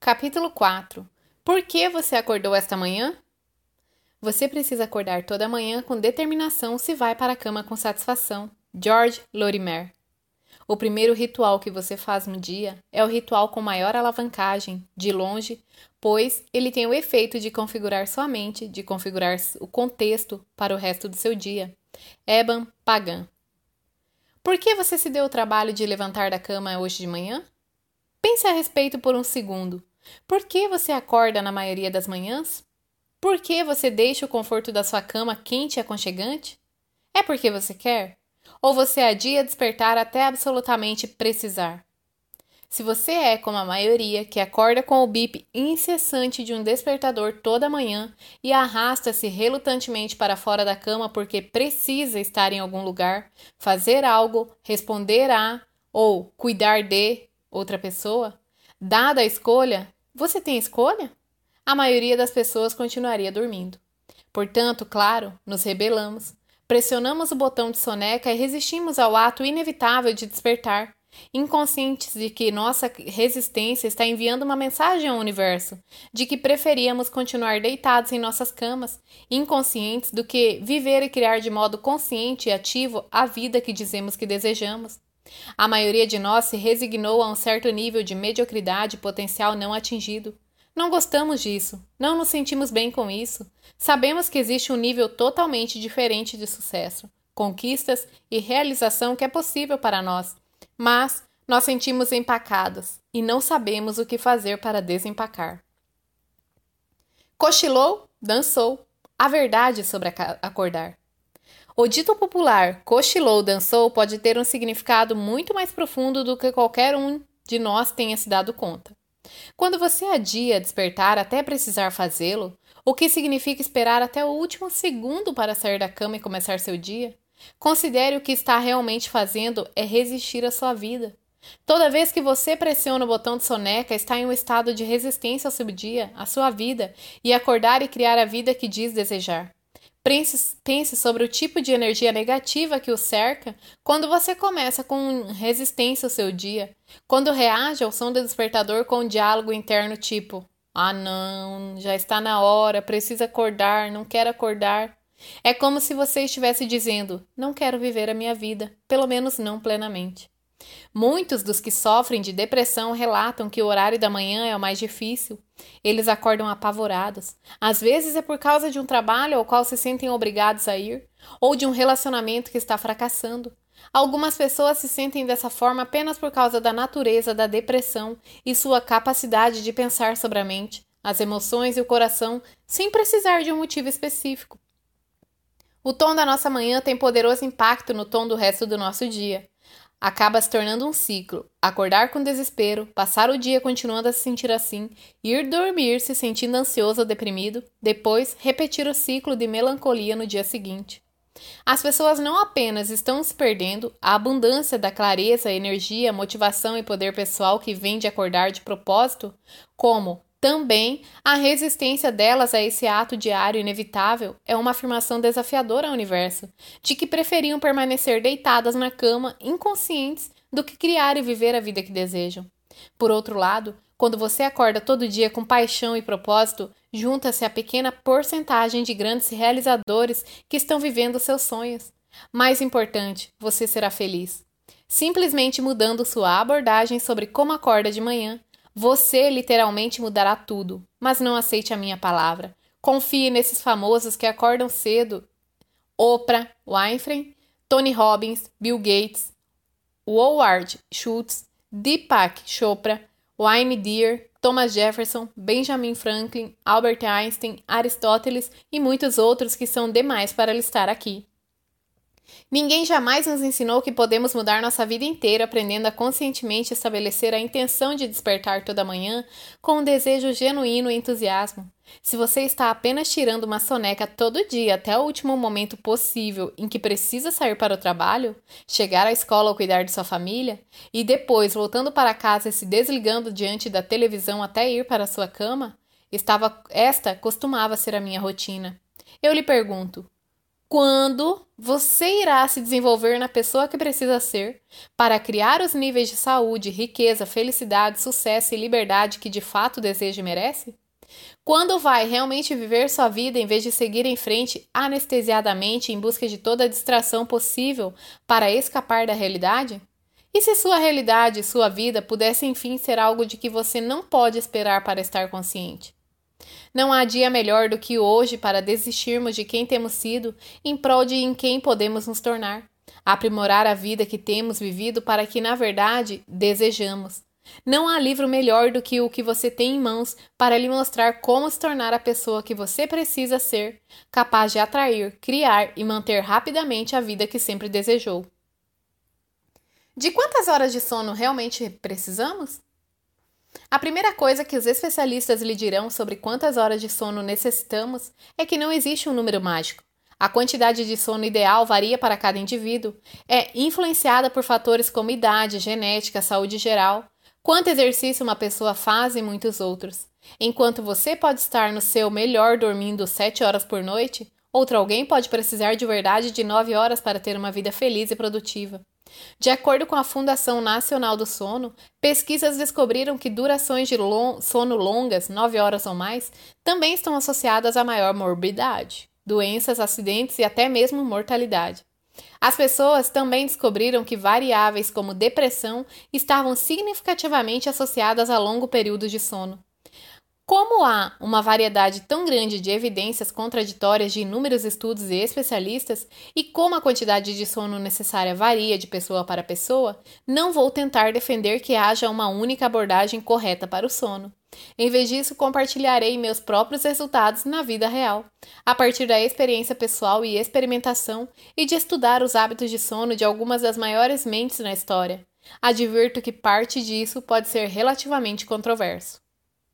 Capítulo 4. Por que você acordou esta manhã? Você precisa acordar toda manhã com determinação se vai para a cama com satisfação. George Lorimer. O primeiro ritual que você faz no dia é o ritual com maior alavancagem, de longe, pois ele tem o efeito de configurar sua mente, de configurar o contexto para o resto do seu dia. Eban Pagan. Por que você se deu o trabalho de levantar da cama hoje de manhã? Pense a respeito por um segundo. Por que você acorda na maioria das manhãs? Por que você deixa o conforto da sua cama quente e aconchegante? É porque você quer? Ou você adia despertar até absolutamente precisar? Se você é como a maioria, que acorda com o bip incessante de um despertador toda manhã e arrasta-se relutantemente para fora da cama porque precisa estar em algum lugar, fazer algo, responder a ou cuidar de outra pessoa, dada a escolha, você tem escolha? A maioria das pessoas continuaria dormindo. Portanto, claro, nos rebelamos, pressionamos o botão de soneca e resistimos ao ato inevitável de despertar, inconscientes de que nossa resistência está enviando uma mensagem ao universo, de que preferíamos continuar deitados em nossas camas, inconscientes do que viver e criar de modo consciente e ativo a vida que dizemos que desejamos. A maioria de nós se resignou a um certo nível de mediocridade potencial não atingido. Não gostamos disso, não nos sentimos bem com isso. Sabemos que existe um nível totalmente diferente de sucesso, conquistas e realização que é possível para nós, mas nós sentimos empacados e não sabemos o que fazer para desempacar. Cochilou, dançou. A verdade sobre acordar. O dito popular cochilou, dançou pode ter um significado muito mais profundo do que qualquer um de nós tenha se dado conta. Quando você adia despertar até precisar fazê-lo, o que significa esperar até o último segundo para sair da cama e começar seu dia, considere o que está realmente fazendo é resistir à sua vida. Toda vez que você pressiona o botão de soneca, está em um estado de resistência ao seu dia, à sua vida, e acordar e criar a vida que diz desejar. Pense sobre o tipo de energia negativa que o cerca quando você começa com resistência ao seu dia, quando reage ao som do despertador com um diálogo interno tipo: "Ah não, já está na hora, preciso acordar, não quero acordar". É como se você estivesse dizendo: "Não quero viver a minha vida, pelo menos não plenamente". Muitos dos que sofrem de depressão relatam que o horário da manhã é o mais difícil. Eles acordam apavorados. Às vezes é por causa de um trabalho ao qual se sentem obrigados a ir, ou de um relacionamento que está fracassando. Algumas pessoas se sentem dessa forma apenas por causa da natureza da depressão e sua capacidade de pensar sobre a mente, as emoções e o coração sem precisar de um motivo específico. O tom da nossa manhã tem poderoso impacto no tom do resto do nosso dia. Acaba se tornando um ciclo. Acordar com desespero, passar o dia continuando a se sentir assim, ir dormir se sentindo ansioso ou deprimido, depois repetir o ciclo de melancolia no dia seguinte. As pessoas não apenas estão se perdendo a abundância da clareza, energia, motivação e poder pessoal que vem de acordar de propósito, como também a resistência delas a esse ato diário inevitável é uma afirmação desafiadora ao universo, de que preferiam permanecer deitadas na cama, inconscientes, do que criar e viver a vida que desejam. Por outro lado, quando você acorda todo dia com paixão e propósito, junta-se a pequena porcentagem de grandes realizadores que estão vivendo seus sonhos. Mais importante, você será feliz. Simplesmente mudando sua abordagem sobre como acorda de manhã, você literalmente mudará tudo, mas não aceite a minha palavra. Confie nesses famosos que acordam cedo. Oprah Winfrey, Tony Robbins, Bill Gates, Howard Schultz, Deepak Chopra, Wayne Dyer, Thomas Jefferson, Benjamin Franklin, Albert Einstein, Aristóteles e muitos outros que são demais para listar aqui. Ninguém jamais nos ensinou que podemos mudar nossa vida inteira aprendendo a conscientemente estabelecer a intenção de despertar toda manhã com um desejo genuíno e entusiasmo. Se você está apenas tirando uma soneca todo dia até o último momento possível em que precisa sair para o trabalho, chegar à escola ou cuidar de sua família, e depois voltando para casa e se desligando diante da televisão até ir para a sua cama, esta costumava ser a minha rotina. Eu lhe pergunto: Quando você irá se desenvolver na pessoa que precisa ser para criar os níveis de saúde, riqueza, felicidade, sucesso e liberdade que de fato deseja e merece? Quando vai realmente viver sua vida em vez de seguir em frente anestesiadamente em busca de toda a distração possível para escapar da realidade? E se sua realidade, sua vida, pudesse enfim ser algo de que você não pode esperar para estar consciente? Não há dia melhor do que hoje para desistirmos de quem temos sido em prol de em quem podemos nos tornar. Aprimorar a vida que temos vivido para que, na verdade, desejamos. Não há livro melhor do que o que você tem em mãos para lhe mostrar como se tornar a pessoa que você precisa ser, capaz de atrair, criar e manter rapidamente a vida que sempre desejou. De quantas horas de sono realmente precisamos? A primeira coisa que os especialistas lhe dirão sobre quantas horas de sono necessitamos é que não existe um número mágico. A quantidade de sono ideal varia para cada indivíduo, é influenciada por fatores como idade, genética, saúde geral, quanto exercício uma pessoa faz e muitos outros. Enquanto você pode estar no seu melhor dormindo 7 horas por noite, outro alguém pode precisar de verdade de 9 horas para ter uma vida feliz e produtiva. De acordo com a Fundação Nacional do Sono, pesquisas descobriram que durações de sono longas, 9 horas ou mais, também estão associadas a maior morbidade, doenças, acidentes e até mesmo mortalidade. As pessoas também descobriram que variáveis como depressão estavam significativamente associadas a longo período de sono. Como há uma variedade tão grande de evidências contraditórias de inúmeros estudos e especialistas, e como a quantidade de sono necessária varia de pessoa para pessoa, não vou tentar defender que haja uma única abordagem correta para o sono. Em vez disso, compartilharei meus próprios resultados na vida real, a partir da experiência pessoal e experimentação e de estudar os hábitos de sono de algumas das maiores mentes na história. Advirto que parte disso pode ser relativamente controverso.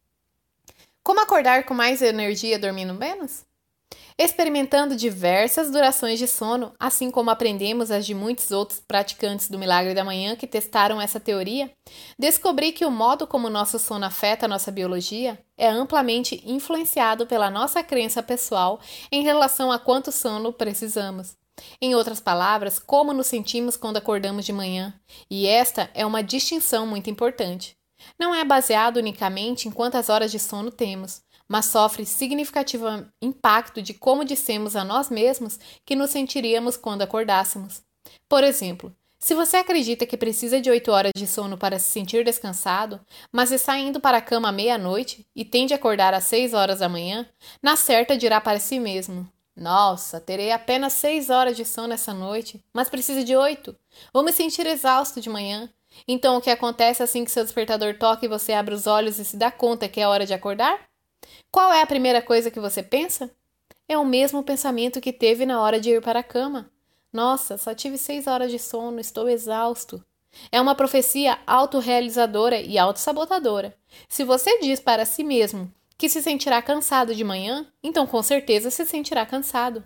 Como acordar com mais energia dormindo menos? Experimentando diversas durações de sono, assim como aprendemos as de muitos outros praticantes do Milagre da Manhã que testaram essa teoria, descobri que o modo como nosso sono afeta a nossa biologia é amplamente influenciado pela nossa crença pessoal em relação a quanto sono precisamos. Em outras palavras, como nos sentimos quando acordamos de manhã, e esta é uma distinção muito importante. Não é baseado unicamente em quantas horas de sono temos, mas sofre significativo impacto de como dissemos a nós mesmos que nos sentiríamos quando acordássemos. Por exemplo, se você acredita que precisa de 8 horas de sono para se sentir descansado, mas está indo para a cama à meia-noite e tende a acordar às 6 horas da manhã, na certa dirá para si mesmo: nossa, terei apenas 6 horas de sono essa noite, mas preciso de 8. Vou me sentir exausto de manhã. Então, o que acontece assim que seu despertador toca e você abre os olhos e se dá conta que é hora de acordar? Qual é a primeira coisa que você pensa? É o mesmo pensamento que teve na hora de ir para a cama. Nossa, só tive 6 horas de sono, estou exausto. É uma profecia autorrealizadora e autossabotadora. Se você diz para si mesmo que se sentirá cansado de manhã, então com certeza se sentirá cansado.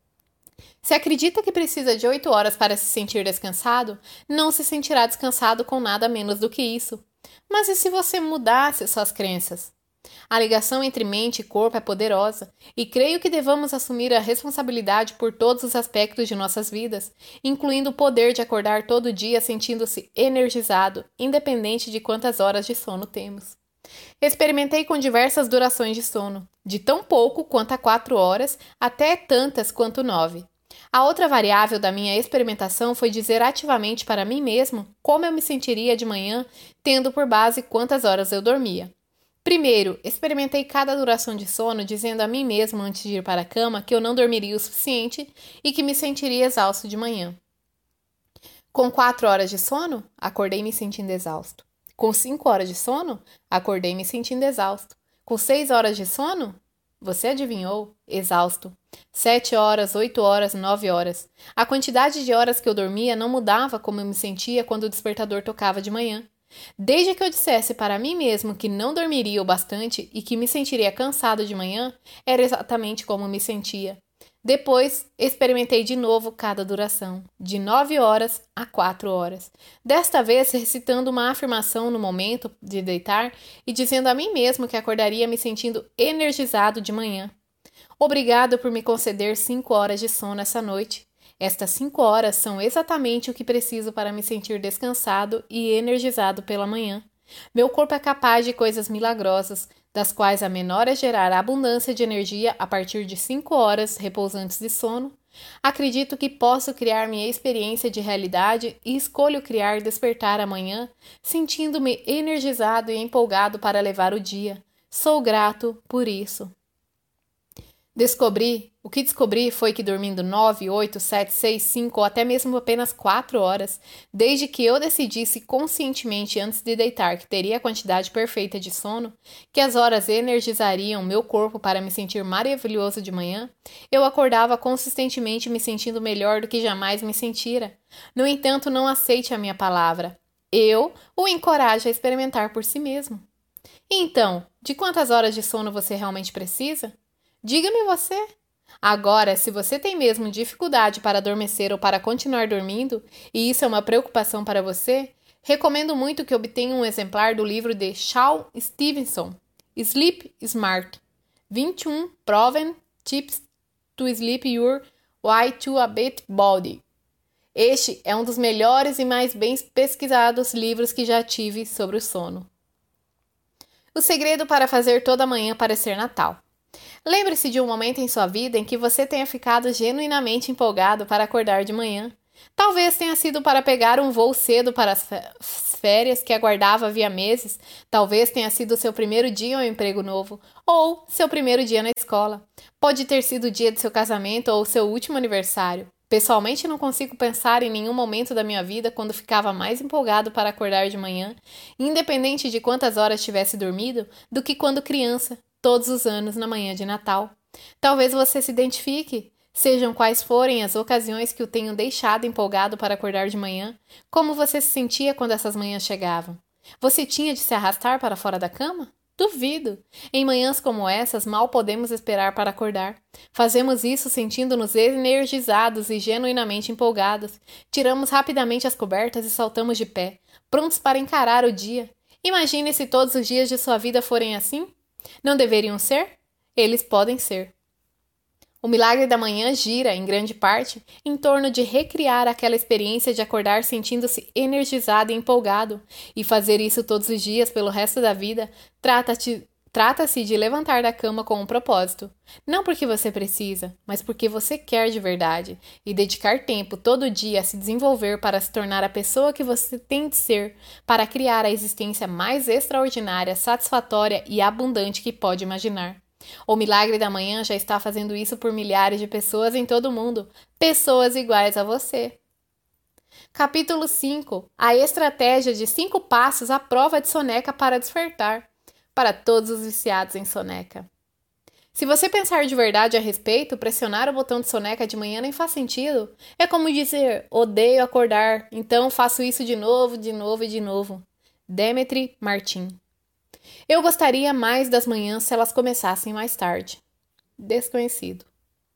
Se acredita que precisa de 8 horas para se sentir descansado, não se sentirá descansado com nada menos do que isso. Mas e se você mudasse suas crenças? A ligação entre mente e corpo é poderosa, e creio que devamos assumir a responsabilidade por todos os aspectos de nossas vidas, incluindo o poder de acordar todo dia sentindo-se energizado, independente de quantas horas de sono temos. Experimentei com diversas durações de sono, de tão pouco quanto a 4 horas até tantas quanto 9. A outra variável da minha experimentação foi dizer ativamente para mim mesmo como eu me sentiria de manhã, tendo por base quantas horas eu dormia. Primeiro, experimentei cada duração de sono dizendo a mim mesmo antes de ir para a cama que eu não dormiria o suficiente e que me sentiria exausto de manhã. Com 4 horas de sono, acordei me sentindo exausto. Com 5 horas de sono, acordei me sentindo exausto. Com 6 horas de sono, você adivinhou? Exausto. 7 horas, 8 horas, 9 horas. A quantidade de horas que eu dormia não mudava como eu me sentia quando o despertador tocava de manhã. Desde que eu dissesse para mim mesmo que não dormiria o bastante e que me sentiria cansado de manhã, era exatamente como me sentia. Depois, experimentei de novo cada duração, de 9 horas a 4 horas. Desta vez, recitando uma afirmação no momento de deitar e dizendo a mim mesmo que acordaria me sentindo energizado de manhã. Obrigado por me conceder 5 horas de sono essa noite. Estas 5 horas são exatamente o que preciso para me sentir descansado e energizado pela manhã. Meu corpo é capaz de coisas milagrosas, das quais a menor é gerar abundância de energia a partir de 5 horas repousantes de sono. Acredito que posso criar minha experiência de realidade e escolho criar despertar amanhã, sentindo-me energizado e empolgado para levar o dia. Sou grato por isso. O que descobri foi que dormindo 9, 8, 7, 6, 5 ou até mesmo apenas 4 horas, desde que eu decidisse conscientemente antes de deitar que teria a quantidade perfeita de sono, que as horas energizariam meu corpo para me sentir maravilhoso de manhã, eu acordava consistentemente me sentindo melhor do que jamais me sentira. No entanto, não aceite a minha palavra. Eu o encorajo a experimentar por si mesmo. Então, de quantas horas de sono você realmente precisa? Diga-me você. Agora, se você tem mesmo dificuldade para adormecer ou para continuar dormindo, e isso é uma preocupação para você, recomendo muito que obtenha um exemplar do livro de Shawn Stevenson, Sleep Smart, 21 Proven Tips to Sleep Your Way to a Better Body. Este é um dos melhores e mais bem pesquisados livros que já tive sobre o sono. O segredo para fazer toda manhã parecer Natal. Lembre-se de um momento em sua vida em que você tenha ficado genuinamente empolgado para acordar de manhã. Talvez tenha sido para pegar um voo cedo para as férias que aguardava havia meses. Talvez tenha sido seu primeiro dia em um emprego novo, ou seu primeiro dia na escola. Pode ter sido o dia de seu casamento ou seu último aniversário. Pessoalmente, não consigo pensar em nenhum momento da minha vida quando ficava mais empolgado para acordar de manhã, independente de quantas horas tivesse dormido, do que quando criança, todos os anos na manhã de Natal. Talvez você se identifique, sejam quais forem as ocasiões que o tenham deixado empolgado para acordar de manhã, como você se sentia quando essas manhãs chegavam? Você tinha de se arrastar para fora da cama? Duvido! Em manhãs como essas, mal podemos esperar para acordar. Fazemos isso sentindo-nos energizados e genuinamente empolgados. Tiramos rapidamente as cobertas e saltamos de pé, prontos para encarar o dia. Imagine se todos os dias de sua vida forem assim? Não deveriam ser? Eles podem ser. O milagre da manhã gira, em grande parte, em torno de recriar aquela experiência de acordar sentindo-se energizado e empolgado, e fazer isso todos os dias pelo resto da vida. Trata-se de levantar da cama com um propósito. Não porque você precisa, mas porque você quer de verdade, e dedicar tempo todo dia a se desenvolver para se tornar a pessoa que você tem de ser, para criar a existência mais extraordinária, satisfatória e abundante que pode imaginar. O milagre da manhã já está fazendo isso por milhares de pessoas em todo o mundo, pessoas iguais a você. Capítulo 5. A estratégia de 5 passos à prova de soneca para despertar. Para todos os viciados em soneca. Se você pensar de verdade a respeito, pressionar o botão de soneca de manhã nem faz sentido. É como dizer, odeio acordar, então faço isso de novo, de novo e de novo. Demetri Martin. Eu gostaria mais das manhãs se elas começassem mais tarde. Desconhecido.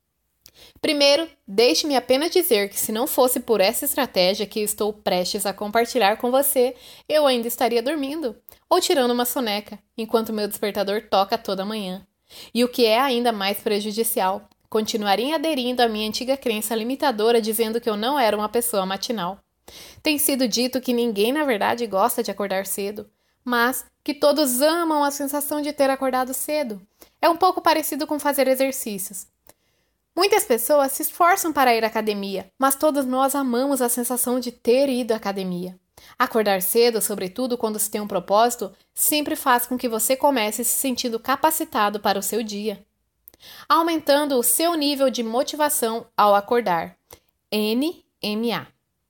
Primeiro, deixe-me apenas dizer que se não fosse por essa estratégia que estou prestes a compartilhar com você, eu ainda estaria dormindo, ou tirando uma soneca, enquanto meu despertador toca toda manhã. E o que é ainda mais prejudicial, continuaria aderindo à minha antiga crença limitadora dizendo que eu não era uma pessoa matinal. Tem sido dito que ninguém na verdade gosta de acordar cedo, mas que todos amam a sensação de ter acordado cedo. É um pouco parecido com fazer exercícios. Muitas pessoas se esforçam para ir à academia, mas todos nós amamos a sensação de ter ido à academia. Acordar cedo, sobretudo quando se tem um propósito, sempre faz com que você comece se sentindo capacitado para o seu dia. Aumentando o seu nível de motivação ao acordar. NMA.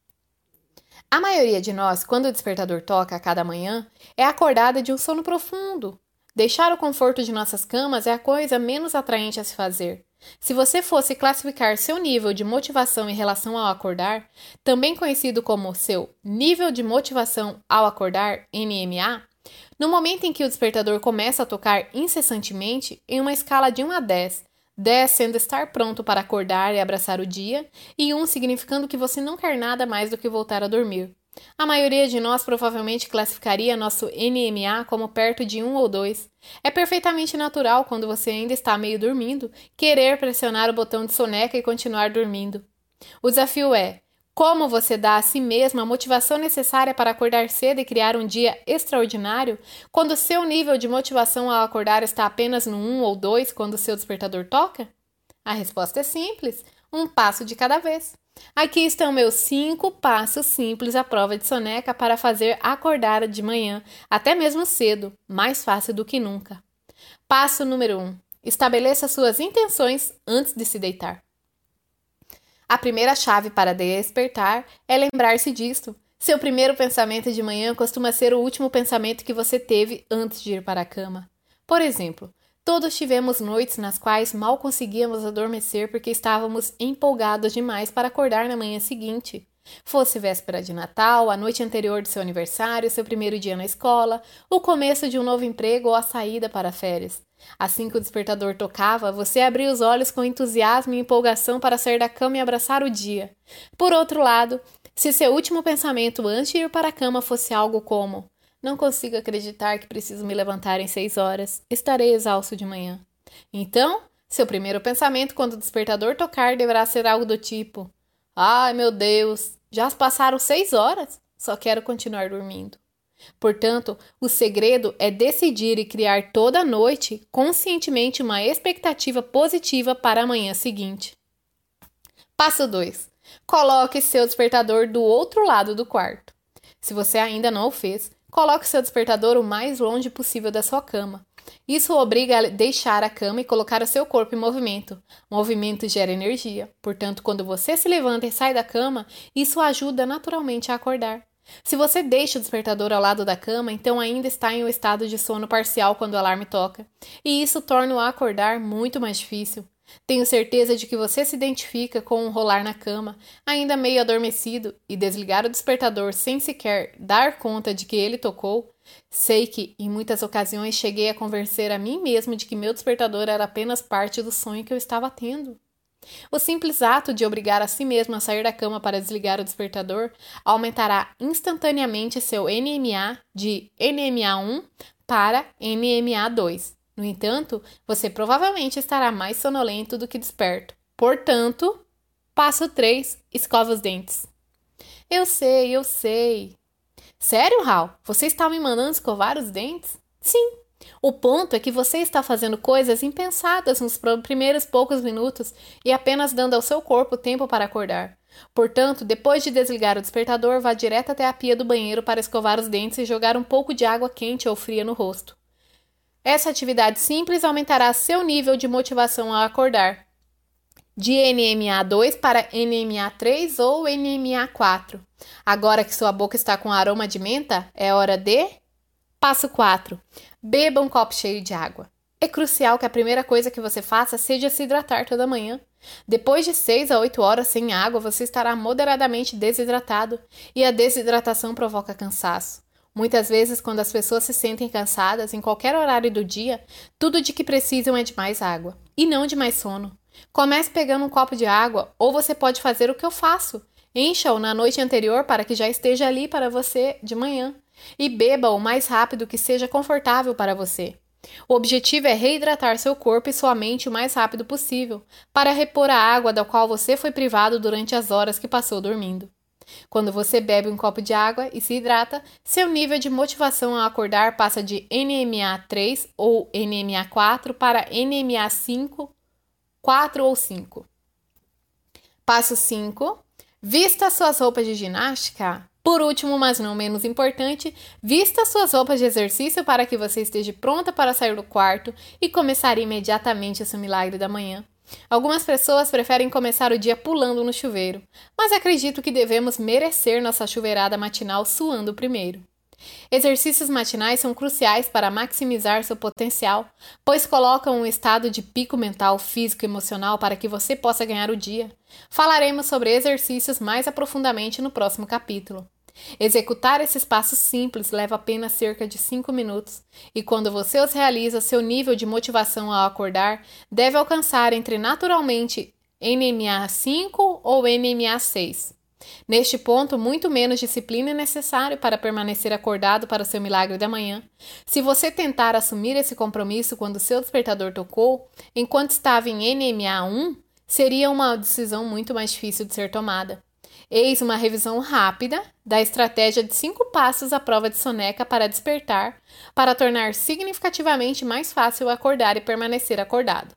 A maioria de nós, quando o despertador toca a cada manhã, é acordada de um sono profundo. Deixar o conforto de nossas camas é a coisa menos atraente a se fazer. Se você fosse classificar seu nível de motivação em relação ao acordar, também conhecido como seu nível de motivação ao acordar, NMA, no momento em que o despertador começa a tocar incessantemente, em uma escala de 1 a 10, 10 sendo estar pronto para acordar e abraçar o dia, e 1 significando que você não quer nada mais do que voltar a dormir. A maioria de nós provavelmente classificaria nosso NMA como perto de 1 ou 2. É perfeitamente natural, quando você ainda está meio dormindo, querer pressionar o botão de soneca e continuar dormindo. O desafio é: como você dá a si mesmo a motivação necessária para acordar cedo e criar um dia extraordinário, quando seu nível de motivação ao acordar está apenas no 1 ou 2 quando seu despertador toca? A resposta é simples: um passo de cada vez. Aqui estão meus 5 passos simples à prova de soneca para fazer acordar de manhã, até mesmo cedo, mais fácil do que nunca. Passo número 1. Estabeleça suas intenções antes de se deitar. A primeira chave para despertar é lembrar-se disto. Seu primeiro pensamento de manhã costuma ser o último pensamento que você teve antes de ir para a cama. Por exemplo, todos tivemos noites nas quais mal conseguíamos adormecer porque estávamos empolgados demais para acordar na manhã seguinte. Fosse véspera de Natal, a noite anterior de seu aniversário, seu primeiro dia na escola, o começo de um novo emprego ou a saída para férias. Assim que o despertador tocava, você abria os olhos com entusiasmo e empolgação para sair da cama e abraçar o dia. Por outro lado, se seu último pensamento antes de ir para a cama fosse algo como: não consigo acreditar que preciso me levantar em 6 horas, estarei exausto de manhã. Então, seu primeiro pensamento quando o despertador tocar deverá ser algo do tipo: ai meu Deus, já passaram 6 horas? Só quero continuar dormindo. Portanto, o segredo é decidir e criar toda noite, conscientemente, uma expectativa positiva para a manhã seguinte. Passo 2. Coloque seu despertador do outro lado do quarto. Se você ainda não o fez, coloque seu despertador o mais longe possível da sua cama. Isso o obriga a deixar a cama e colocar o seu corpo em movimento. Movimento gera energia. Portanto, quando você se levanta e sai da cama, isso ajuda naturalmente a acordar. Se você deixa o despertador ao lado da cama, então ainda está em um estado de sono parcial quando o alarme toca. E isso torna o acordar muito mais difícil. Tenho certeza de que você se identifica com um rolar na cama, ainda meio adormecido, e desligar o despertador sem sequer dar conta de que ele tocou. Sei que, em muitas ocasiões, cheguei a convencer a mim mesmo de que meu despertador era apenas parte do sonho que eu estava tendo. O simples ato de obrigar a si mesmo a sair da cama para desligar o despertador aumentará instantaneamente seu NMA de NMA1 para NMA2. No entanto, você provavelmente estará mais sonolento do que desperto. Portanto, passo 3, escova os dentes. Eu sei. Sério, Hal? Você está me mandando escovar os dentes? Sim. O ponto é que você está fazendo coisas impensadas nos primeiros poucos minutos e apenas dando ao seu corpo tempo para acordar. Portanto, depois de desligar o despertador, vá direto até a pia do banheiro para escovar os dentes e jogar um pouco de água quente ou fria no rosto. Essa atividade simples aumentará seu nível de motivação ao acordar, de NMA2 para NMA3 ou NMA4. Agora que sua boca está com aroma de menta, é hora de... Passo 4. Beba um copo cheio de água. É crucial que a primeira coisa que você faça seja se hidratar toda manhã. Depois de 6 a 8 horas sem água, você estará moderadamente desidratado, e a desidratação provoca cansaço. Muitas vezes, quando as pessoas se sentem cansadas, em qualquer horário do dia, tudo de que precisam é de mais água, e não de mais sono. Comece pegando um copo de água, ou você pode fazer o que eu faço. Encha-o na noite anterior para que já esteja ali para você de manhã. E beba o mais rápido que seja confortável para você. O objetivo é reidratar seu corpo e sua mente o mais rápido possível, para repor a água da qual você foi privado durante as horas que passou dormindo. Quando você bebe um copo de água e se hidrata, seu nível de motivação ao acordar passa de NMA3 ou NMA4 para NMA5, 4 ou 5. Passo 5. Vista suas roupas de ginástica. Por último, mas não menos importante, vista suas roupas de exercício para que você esteja pronta para sair do quarto e começar imediatamente esse milagre da manhã. Algumas pessoas preferem começar o dia pulando no chuveiro, mas acredito que devemos merecer nossa chuveirada matinal suando primeiro. Exercícios matinais são cruciais para maximizar seu potencial, pois colocam um estado de pico mental, físico e emocional para que você possa ganhar o dia. Falaremos sobre exercícios mais aprofundadamente no próximo capítulo. Executar esses passos simples leva apenas cerca de 5 minutos, e quando você os realiza, seu nível de motivação ao acordar deve alcançar entre naturalmente NMA5 ou NMA6. Neste ponto, muito menos disciplina é necessário para permanecer acordado para o seu milagre da manhã. Se você tentar assumir esse compromisso quando seu despertador tocou, enquanto estava em NMA 1, seria uma decisão muito mais difícil de ser tomada. Eis uma revisão rápida da estratégia de 5 passos à prova de soneca para despertar, para tornar significativamente mais fácil acordar e permanecer acordado.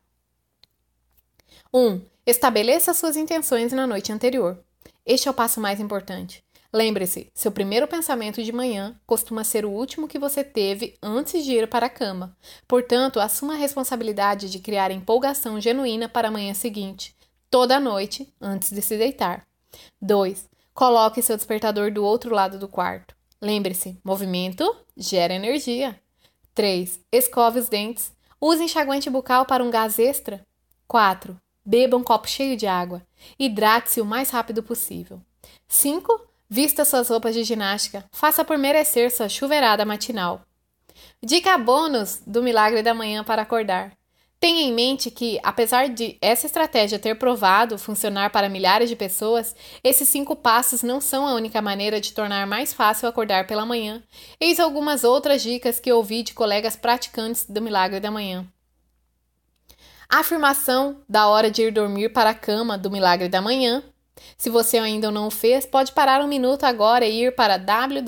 1. Estabeleça suas intenções na noite anterior. Este é o passo mais importante. Lembre-se, seu primeiro pensamento de manhã costuma ser o último que você teve antes de ir para a cama. Portanto, assuma a responsabilidade de criar empolgação genuína para a manhã seguinte, toda a noite, antes de se deitar. 2. Coloque seu despertador do outro lado do quarto. Lembre-se, movimento gera energia. 3. Escove os dentes. Use enxaguante bucal para um gás extra. 4. Beba um copo cheio de água. Hidrate-se o mais rápido possível. 5. Vista suas roupas de ginástica. Faça por merecer sua chuveirada matinal. Dica bônus do milagre da manhã para acordar. Tenha em mente que, apesar de essa estratégia ter provado funcionar para milhares de pessoas, esses 5 passos não são a única maneira de tornar mais fácil acordar pela manhã. Eis algumas outras dicas que ouvi de colegas praticantes do milagre da manhã. A afirmação da hora de ir dormir para a cama do milagre da manhã. Se você ainda não o fez, pode parar um minuto agora e ir para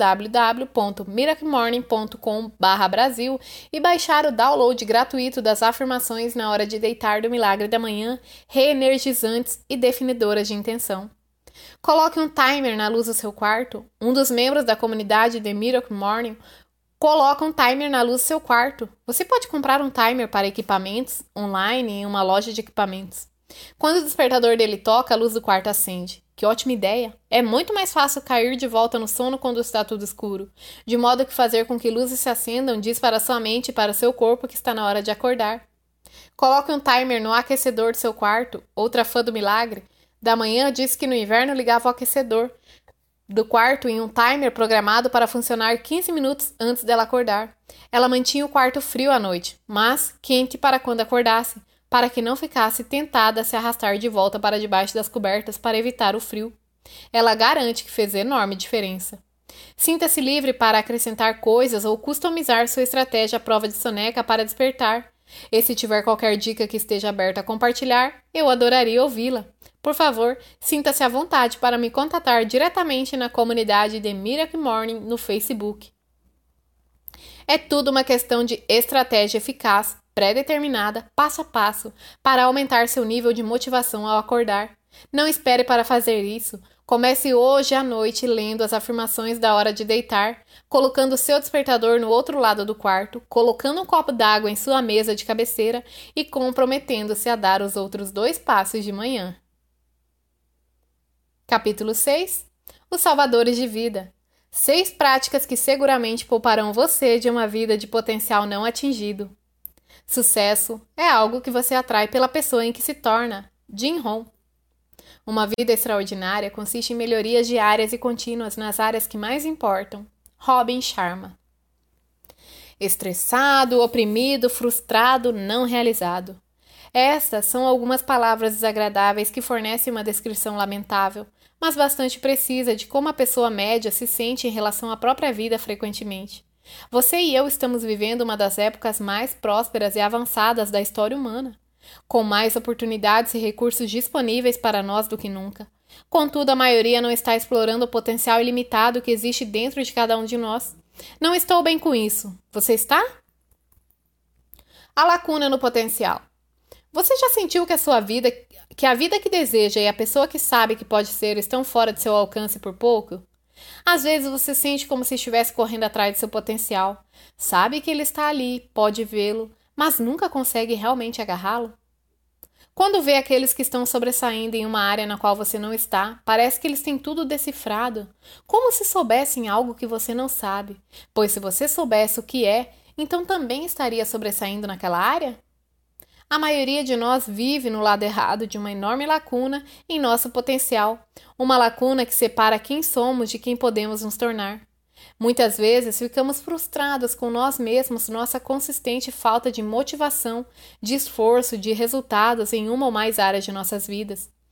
www.miraclemorning.com/Brasil e baixar o download gratuito das afirmações na hora de deitar do milagre da manhã, reenergizantes e definidoras de intenção. Coloque um timer na luz do seu quarto. Um dos membros da comunidade The Miracle Morning coloca um timer na luz do seu quarto. Você pode comprar um timer para equipamentos online em uma loja de equipamentos. Quando o despertador dele toca, a luz do quarto acende. Que ótima ideia! É muito mais fácil cair de volta no sono quando está tudo escuro, de modo que fazer com que luzes se acendam diz para sua mente e para seu corpo que está na hora de acordar. Coloque um timer no aquecedor do seu quarto. Outra fã do milagre da manhã disse que no inverno ligava o aquecedor do quarto em um timer programado para funcionar 15 minutos antes dela acordar. Ela mantinha o quarto frio à noite, mas quente para quando acordasse, para que não ficasse tentada a se arrastar de volta para debaixo das cobertas para evitar o frio. Ela garante que fez enorme diferença. Sinta-se livre para acrescentar coisas ou customizar sua estratégia à prova de soneca para despertar. E se tiver qualquer dica que esteja aberta a compartilhar, eu adoraria ouvi-la. Por favor, sinta-se à vontade para me contatar diretamente na comunidade The Miracle Morning no Facebook. É tudo uma questão de estratégia eficaz, pré-determinada, passo a passo, para aumentar seu nível de motivação ao acordar. Não espere para fazer isso. Comece hoje à noite lendo as afirmações da hora de deitar, colocando seu despertador no outro lado do quarto, colocando um copo d'água em sua mesa de cabeceira e comprometendo-se a dar os outros 2 passos de manhã. Capítulo 6. Os salvadores de vida. 6 práticas que seguramente pouparão você de uma vida de potencial não atingido. Sucesso é algo que você atrai pela pessoa em que se torna. Jim Rohn. Uma vida extraordinária consiste em melhorias diárias e contínuas nas áreas que mais importam. Robin Sharma. Estressado, oprimido, frustrado, não realizado. Estas são algumas palavras desagradáveis que fornecem uma descrição lamentável, mas bastante precisa de como a pessoa média se sente em relação à própria vida frequentemente. Você e eu estamos vivendo uma das épocas mais prósperas e avançadas da história humana, com mais oportunidades e recursos disponíveis para nós do que nunca. Contudo, a maioria não está explorando o potencial ilimitado que existe dentro de cada um de nós. Não estou bem com isso. Você está? A lacuna no potencial. Você já sentiu que a vida que deseja e a pessoa que sabe que pode ser estão fora de seu alcance por pouco? Às vezes você sente como se estivesse correndo atrás de seu potencial. Sabe que ele está ali, pode vê-lo, mas nunca consegue realmente agarrá-lo? Quando vê aqueles que estão sobressaindo em uma área na qual você não está, parece que eles têm tudo decifrado, como se soubessem algo que você não sabe, pois se você soubesse o que é, então também estaria sobressaindo naquela área? A maioria de nós vive no lado errado de uma enorme lacuna em nosso potencial, uma lacuna que separa quem somos de quem podemos nos tornar. Muitas vezes ficamos frustrados com nós mesmos, nossa consistente falta de motivação, de esforço, de resultados em uma ou mais áreas de nossas vidas.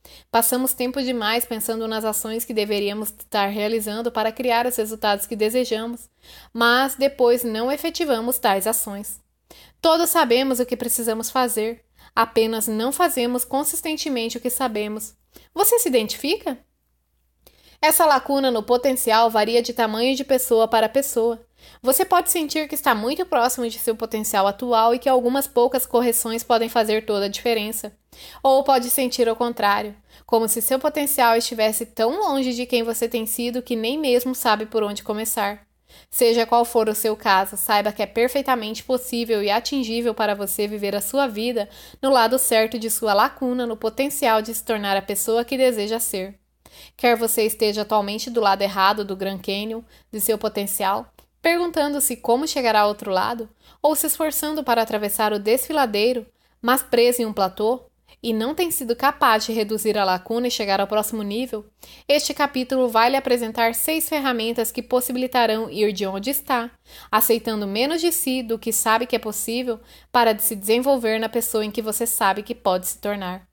Passamos tempo demais pensando nas ações que deveríamos estar realizando para criar os resultados que desejamos, mas depois não efetivamos tais ações. Todos sabemos o que precisamos fazer, apenas não fazemos consistentemente o que sabemos. Você se identifica? Essa lacuna no potencial varia de tamanho de pessoa para pessoa. Você pode sentir que está muito próximo de seu potencial atual e que algumas poucas correções podem fazer toda a diferença. Ou pode sentir o contrário, como se seu potencial estivesse tão longe de quem você tem sido que nem mesmo sabe por onde começar. Seja qual for o seu caso, saiba que é perfeitamente possível e atingível para você viver a sua vida no lado certo de sua lacuna no potencial de se tornar a pessoa que deseja ser. Quer você esteja atualmente do lado errado do Grand Canyon de seu potencial, perguntando-se como chegará ao outro lado, ou se esforçando para atravessar o desfiladeiro, mas preso em um platô, e não tem sido capaz de reduzir a lacuna e chegar ao próximo nível, este capítulo vai lhe apresentar 6 ferramentas que possibilitarão ir de onde está, aceitando menos de si do que sabe que é possível, para se desenvolver na pessoa em que você sabe que pode se tornar.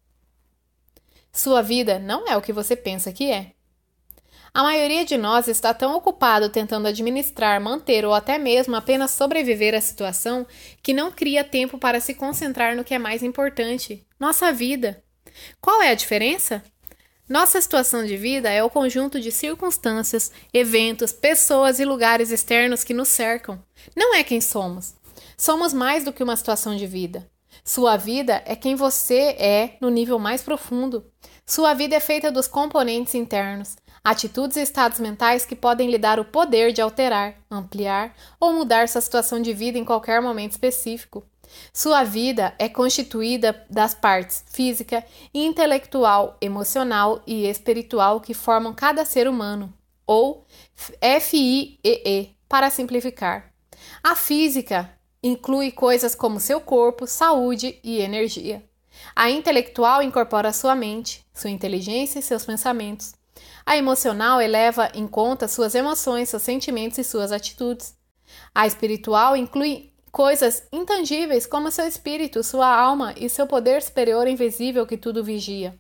Sua vida não é o que você pensa que é. A maioria de nós está tão ocupado tentando administrar, manter ou até mesmo apenas sobreviver à situação que não cria tempo para se concentrar no que é mais importante, nossa vida. Qual é a diferença? Nossa situação de vida é o conjunto de circunstâncias, eventos, pessoas e lugares externos que nos cercam. Não é quem somos. Somos mais do que uma situação de vida. Sua vida é quem você é no nível mais profundo. Sua vida é feita dos componentes internos, atitudes e estados mentais que podem lhe dar o poder de alterar, ampliar ou mudar sua situação de vida em qualquer momento específico. Sua vida é constituída das partes física, intelectual, emocional e espiritual que formam cada ser humano, ou FIEE, para simplificar. A física inclui coisas como seu corpo, saúde e energia. A intelectual incorpora sua mente, sua inteligência e seus pensamentos. A emocional eleva em conta suas emoções, seus sentimentos e suas atitudes. A espiritual inclui coisas intangíveis como seu espírito, sua alma e seu poder superior invisível que tudo vigia.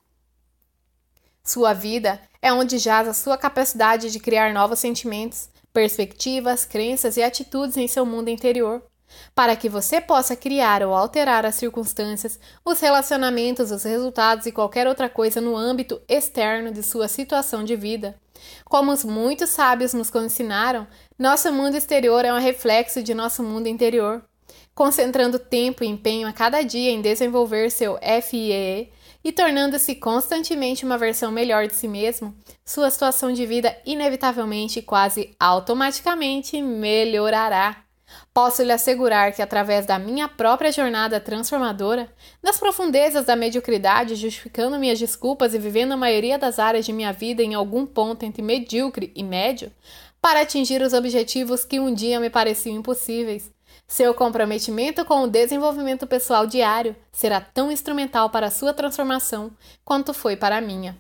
Sua vida é onde jaz a sua capacidade de criar novos sentimentos, perspectivas, crenças e atitudes em seu mundo interior. Para que você possa criar ou alterar as circunstâncias, os relacionamentos, os resultados e qualquer outra coisa no âmbito externo de sua situação de vida. Como os muitos sábios nos ensinaram, nosso mundo exterior é um reflexo de nosso mundo interior. Concentrando tempo e empenho a cada dia em desenvolver seu FIE e tornando-se constantemente uma versão melhor de si mesmo, sua situação de vida inevitavelmente e quase automaticamente melhorará. Posso lhe assegurar que através da minha própria jornada transformadora, das profundezas da mediocridade, justificando minhas desculpas e vivendo a maioria das áreas de minha vida em algum ponto entre medíocre e médio, para atingir os objetivos que um dia me pareciam impossíveis, seu comprometimento com o desenvolvimento pessoal diário será tão instrumental para a sua transformação quanto foi para a minha.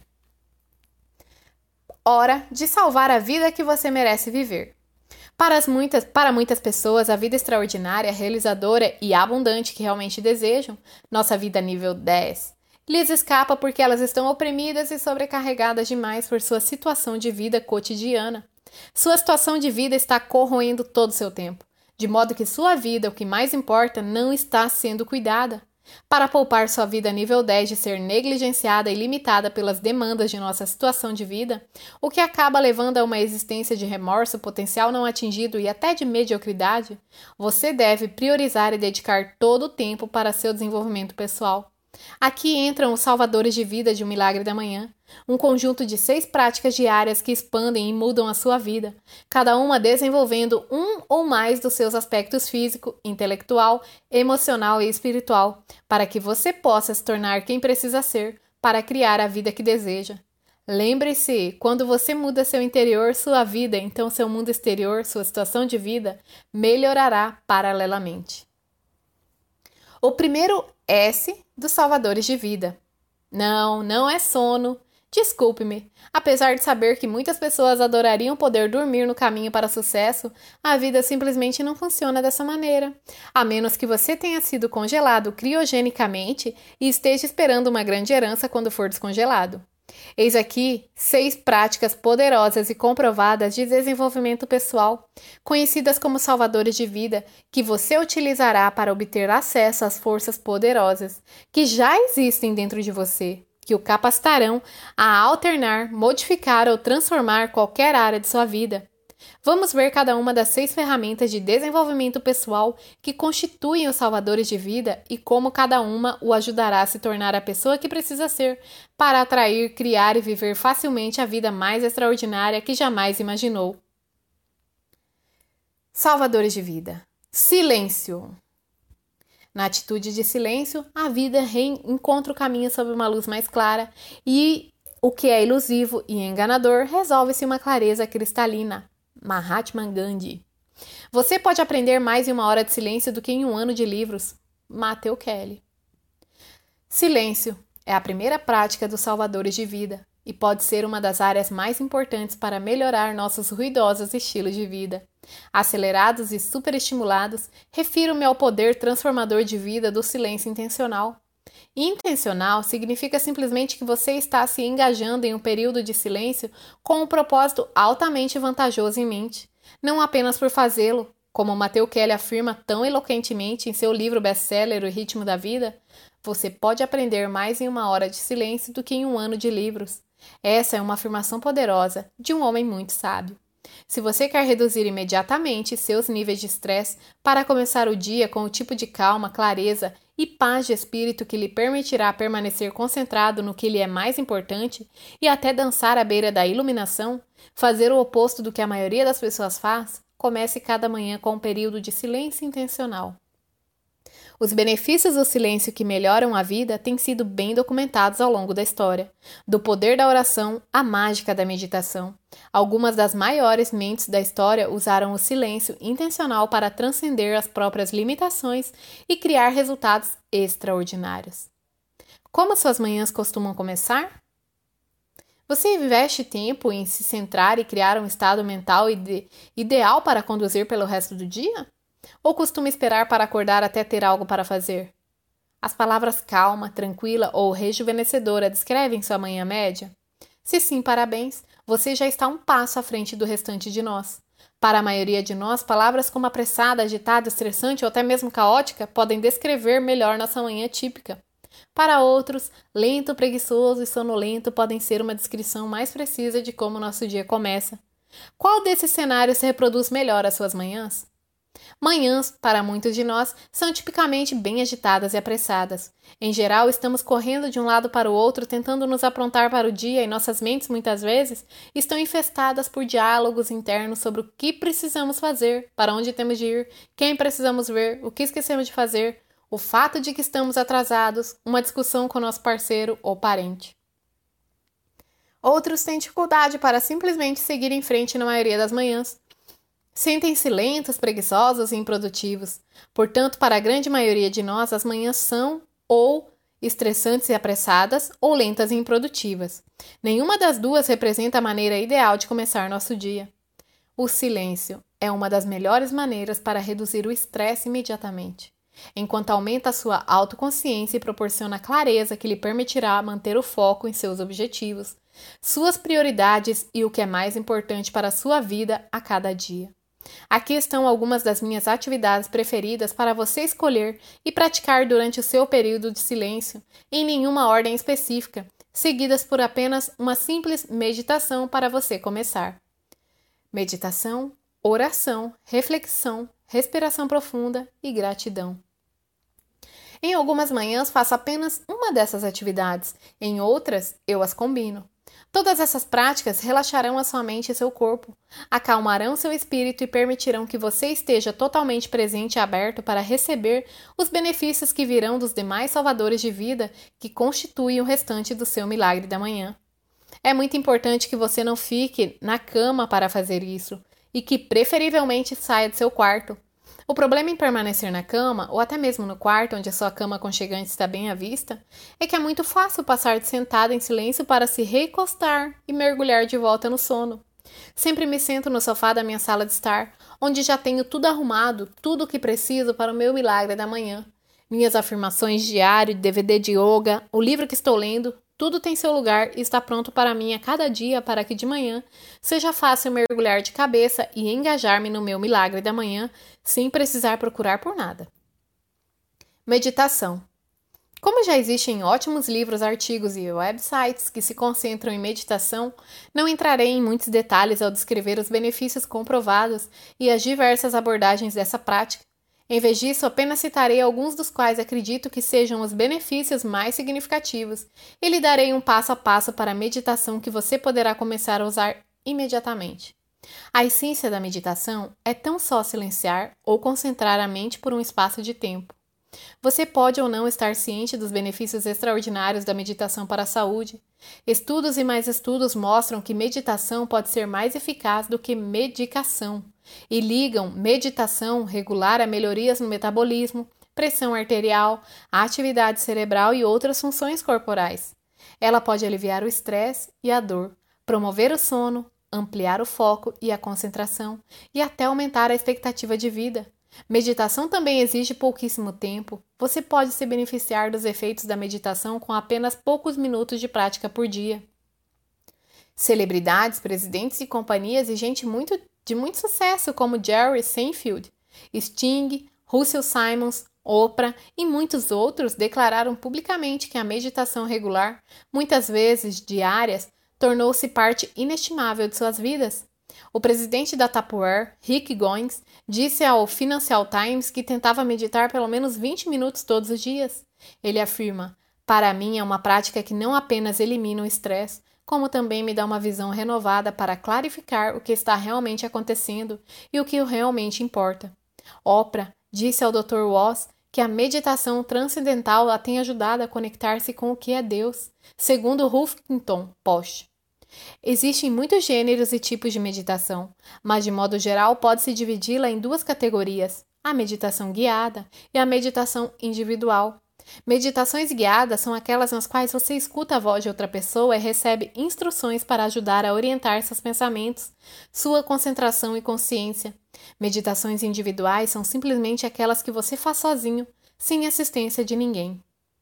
Hora de salvar a vida que você merece viver. Para muitas pessoas, a vida extraordinária, realizadora e abundante que realmente desejam, nossa vida nível 10, lhes escapa porque elas estão oprimidas e sobrecarregadas demais por sua situação de vida cotidiana. Sua situação de vida está corroendo todo o seu tempo, de modo que sua vida, o que mais importa, não está sendo cuidada. Para poupar sua vida nível 10 de ser negligenciada e limitada pelas demandas de nossa situação de vida, o que acaba levando a uma existência de remorso, potencial não atingido e até de mediocridade, você deve priorizar e dedicar todo o tempo para seu desenvolvimento pessoal. Aqui entram os salvadores de vida de um milagre da manhã, um conjunto de 6 práticas diárias que expandem e mudam a sua vida, cada uma desenvolvendo um ou mais dos seus aspectos físico, intelectual, emocional e espiritual, para que você possa se tornar quem precisa ser para criar a vida que deseja. Lembre-se, quando você muda seu interior, sua vida, então seu mundo exterior, sua situação de vida, melhorará paralelamente. O primeiro S dos salvadores de vida. Não é sono, Desculpe-me, apesar de saber que muitas pessoas adorariam poder dormir no caminho para o sucesso, a vida simplesmente não funciona dessa maneira. A menos que você tenha sido congelado criogenicamente e esteja esperando uma grande herança quando for descongelado. Eis aqui 6 práticas poderosas e comprovadas de desenvolvimento pessoal, conhecidas como salvadores de vida, que você utilizará para obter acesso às forças poderosas que já existem dentro de você, que o capacitarão a alternar, modificar ou transformar qualquer área de sua vida. Vamos ver cada uma das 6 ferramentas de desenvolvimento pessoal que constituem os salvadores de vida e como cada uma o ajudará a se tornar a pessoa que precisa ser para atrair, criar e viver facilmente a vida mais extraordinária que jamais imaginou. Salvadores de vida. Silêncio. Na atitude de silêncio, a vida encontra o caminho sob uma luz mais clara e o que é ilusivo e enganador resolve-se uma clareza cristalina. Mahatma Gandhi. Você pode aprender mais em 1 hora de silêncio do que em 1 ano de livros. Matthew Kelly. Silêncio é a primeira prática dos salvadores de vida e pode ser uma das áreas mais importantes para melhorar nossos ruidosos estilos de vida. Acelerados e superestimulados, refiro-me ao poder transformador de vida do silêncio intencional. Intencional significa simplesmente que você está se engajando em um período de silêncio com um propósito altamente vantajoso em mente, não apenas por fazê-lo, como Matthew Kelly afirma tão eloquentemente em seu livro best-seller O Ritmo da Vida. Você pode aprender mais em 1 hora de silêncio do que em 1 ano de livros. Essa é uma afirmação poderosa de um homem muito sábio. Se você quer reduzir imediatamente seus níveis de estresse para começar o dia com o tipo de calma, clareza e paz de espírito que lhe permitirá permanecer concentrado no que lhe é mais importante e até dançar à beira da iluminação, fazer o oposto do que a maioria das pessoas faz, comece cada manhã com um período de silêncio intencional. Os benefícios do silêncio que melhoram a vida têm sido bem documentados ao longo da história. Do poder da oração à mágica da meditação. Algumas das maiores mentes da história usaram o silêncio intencional para transcender as próprias limitações e criar resultados extraordinários. Como suas manhãs costumam começar? Você investe tempo em se centrar e criar um estado mental ideal para conduzir pelo resto do dia? Ou costuma esperar para acordar até ter algo para fazer? As palavras calma, tranquila ou rejuvenescedora descrevem sua manhã média? Se sim, parabéns, você já está um passo à frente do restante de nós. Para a maioria de nós, palavras como apressada, agitada, estressante ou até mesmo caótica podem descrever melhor nossa manhã típica. Para outros, lento, preguiçoso e sonolento podem ser uma descrição mais precisa de como nosso dia começa. Qual desses cenários se reproduz melhor às suas manhãs? Manhãs, para muitos de nós, são tipicamente bem agitadas e apressadas. Em geral, estamos correndo de um lado para o outro, tentando nos aprontar para o dia e nossas mentes, muitas vezes, estão infestadas por diálogos internos sobre o que precisamos fazer, para onde temos de ir, quem precisamos ver, o que esquecemos de fazer, o fato de que estamos atrasados, uma discussão com nosso parceiro ou parente. Outros têm dificuldade para simplesmente seguir em frente na maioria das manhãs. Sentem-se lentos, preguiçosos e improdutivos. Portanto, para a grande maioria de nós, as manhãs são ou estressantes e apressadas ou lentas e improdutivas. Nenhuma das duas representa a maneira ideal de começar nosso dia. O silêncio é uma das melhores maneiras para reduzir o estresse imediatamente, enquanto aumenta a sua autoconsciência e proporciona clareza que lhe permitirá manter o foco em seus objetivos, suas prioridades e o que é mais importante para a sua vida a cada dia. Aqui estão algumas das minhas atividades preferidas para você escolher e praticar durante o seu período de silêncio, em nenhuma ordem específica, seguidas por apenas uma simples meditação para você começar. Meditação, oração, reflexão, respiração profunda e gratidão. Em algumas manhãs faço apenas uma dessas atividades, em outras eu as combino. Todas essas práticas relaxarão a sua mente e seu corpo, acalmarão seu espírito e permitirão que você esteja totalmente presente e aberto para receber os benefícios que virão dos demais salvadores de vida que constituem o restante do seu milagre da manhã. É muito importante que você não fique na cama para fazer isso e que preferivelmente saia do seu quarto. O problema em permanecer na cama, ou até mesmo no quarto onde a sua cama aconchegante está bem à vista, é que é muito fácil passar de sentada em silêncio para se recostar e mergulhar de volta no sono. Sempre me sento no sofá da minha sala de estar, onde já tenho tudo arrumado, tudo o que preciso para o meu milagre da manhã. Minhas afirmações diário, DVD de yoga, o livro que estou lendo, tudo tem seu lugar e está pronto para mim a cada dia para que de manhã seja fácil mergulhar de cabeça e engajar-me no meu milagre da manhã sem precisar procurar por nada. Meditação. Como já existem ótimos livros, artigos e websites que se concentram em meditação, não entrarei em muitos detalhes ao descrever os benefícios comprovados e as diversas abordagens dessa prática. Em vez disso, apenas citarei alguns dos quais acredito que sejam os benefícios mais significativos e lhe darei um passo a passo para a meditação que você poderá começar a usar imediatamente. A essência da meditação é tão só silenciar ou concentrar a mente por um espaço de tempo. Você pode ou não estar ciente dos benefícios extraordinários da meditação para a saúde. Estudos e mais estudos mostram que meditação pode ser mais eficaz do que medicação e ligam meditação regular a melhorias no metabolismo, pressão arterial, atividade cerebral e outras funções corporais. Ela pode aliviar o estresse e a dor, promover o sono, ampliar o foco e a concentração e até aumentar a expectativa de vida. Meditação também exige pouquíssimo tempo. Você pode se beneficiar dos efeitos da meditação com apenas poucos minutos de prática por dia. Celebridades, presidentes e companhias e gente de muito sucesso como Jerry Seinfeld, Sting, Russell Simmons, Oprah e muitos outros declararam publicamente que a meditação regular, muitas vezes diárias, tornou-se parte inestimável de suas vidas. O presidente da Tupperware, Rick Goins, disse ao Financial Times que tentava meditar pelo menos 20 minutos todos os dias. Ele afirma: "Para mim é uma prática que não apenas elimina o estresse, como também me dá uma visão renovada para clarificar o que está realmente acontecendo e o que realmente importa." Oprah disse ao Dr. Woz que a meditação transcendental a tem ajudado a conectar-se com o que é Deus, segundo o Huffington Post. Existem muitos gêneros e tipos de meditação, mas de modo geral pode-se dividi-la em duas categorias, a meditação guiada e a meditação individual. Meditações guiadas são aquelas nas quais você escuta a voz de outra pessoa e recebe instruções para ajudar a orientar seus pensamentos, sua concentração e consciência. Meditações individuais são simplesmente aquelas que você faz sozinho, sem assistência de ninguém.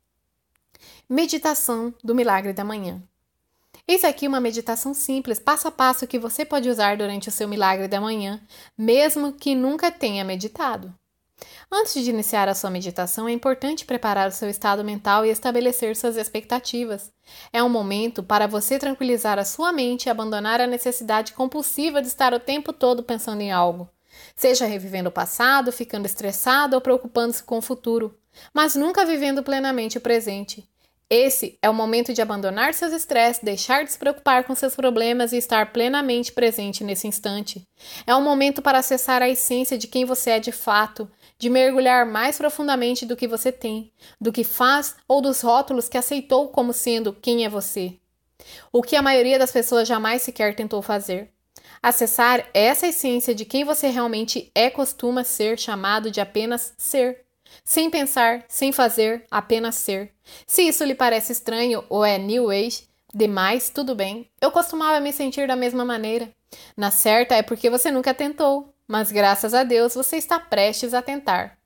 Meditação do Milagre da Manhã. Eis aqui uma meditação simples, passo a passo, que você pode usar durante o seu milagre da manhã, mesmo que nunca tenha meditado. Antes de iniciar a sua meditação, é importante preparar o seu estado mental e estabelecer suas expectativas. É um momento para você tranquilizar a sua mente e abandonar a necessidade compulsiva de estar o tempo todo pensando em algo. Seja revivendo o passado, ficando estressado ou preocupando-se com o futuro, mas nunca vivendo plenamente o presente. Esse é o momento de abandonar seus estresses, deixar de se preocupar com seus problemas e estar plenamente presente nesse instante. É um momento para acessar a essência de quem você é de fato, de mergulhar mais profundamente do que você tem, do que faz ou dos rótulos que aceitou como sendo quem é você. O que a maioria das pessoas jamais sequer tentou fazer. Acessar essa essência de quem você realmente é costuma ser chamado de apenas ser. Sem pensar, sem fazer, apenas ser. Se isso lhe parece estranho ou é New Age demais, tudo bem. Eu costumava me sentir da mesma maneira. Na certa é porque você nunca tentou, mas graças a Deus você está prestes a tentar.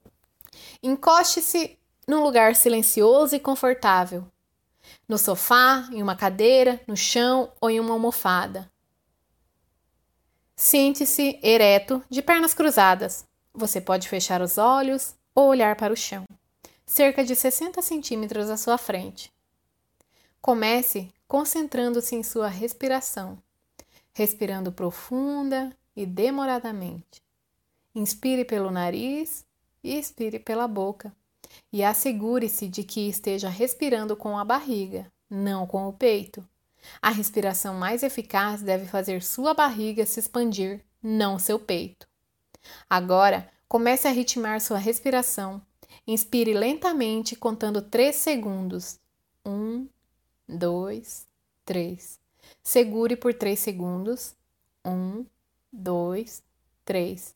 Encoste-se num lugar silencioso e confortável. No sofá, em uma cadeira, no chão ou em uma almofada. Sente-se ereto, de pernas cruzadas. Você pode fechar os olhos ou olhar para o chão, cerca de 60 centímetros à sua frente. Comece concentrando-se em sua respiração, respirando profunda e demoradamente. Inspire pelo nariz e expire pela boca. E assegure-se de que esteja respirando com a barriga, não com o peito. A respiração mais eficaz deve fazer sua barriga se expandir, não seu peito. Agora, comece a ritmar sua respiração. Inspire lentamente, contando 3 segundos. 1, 2, 3. Segure por 3 segundos. 1, 2, 3.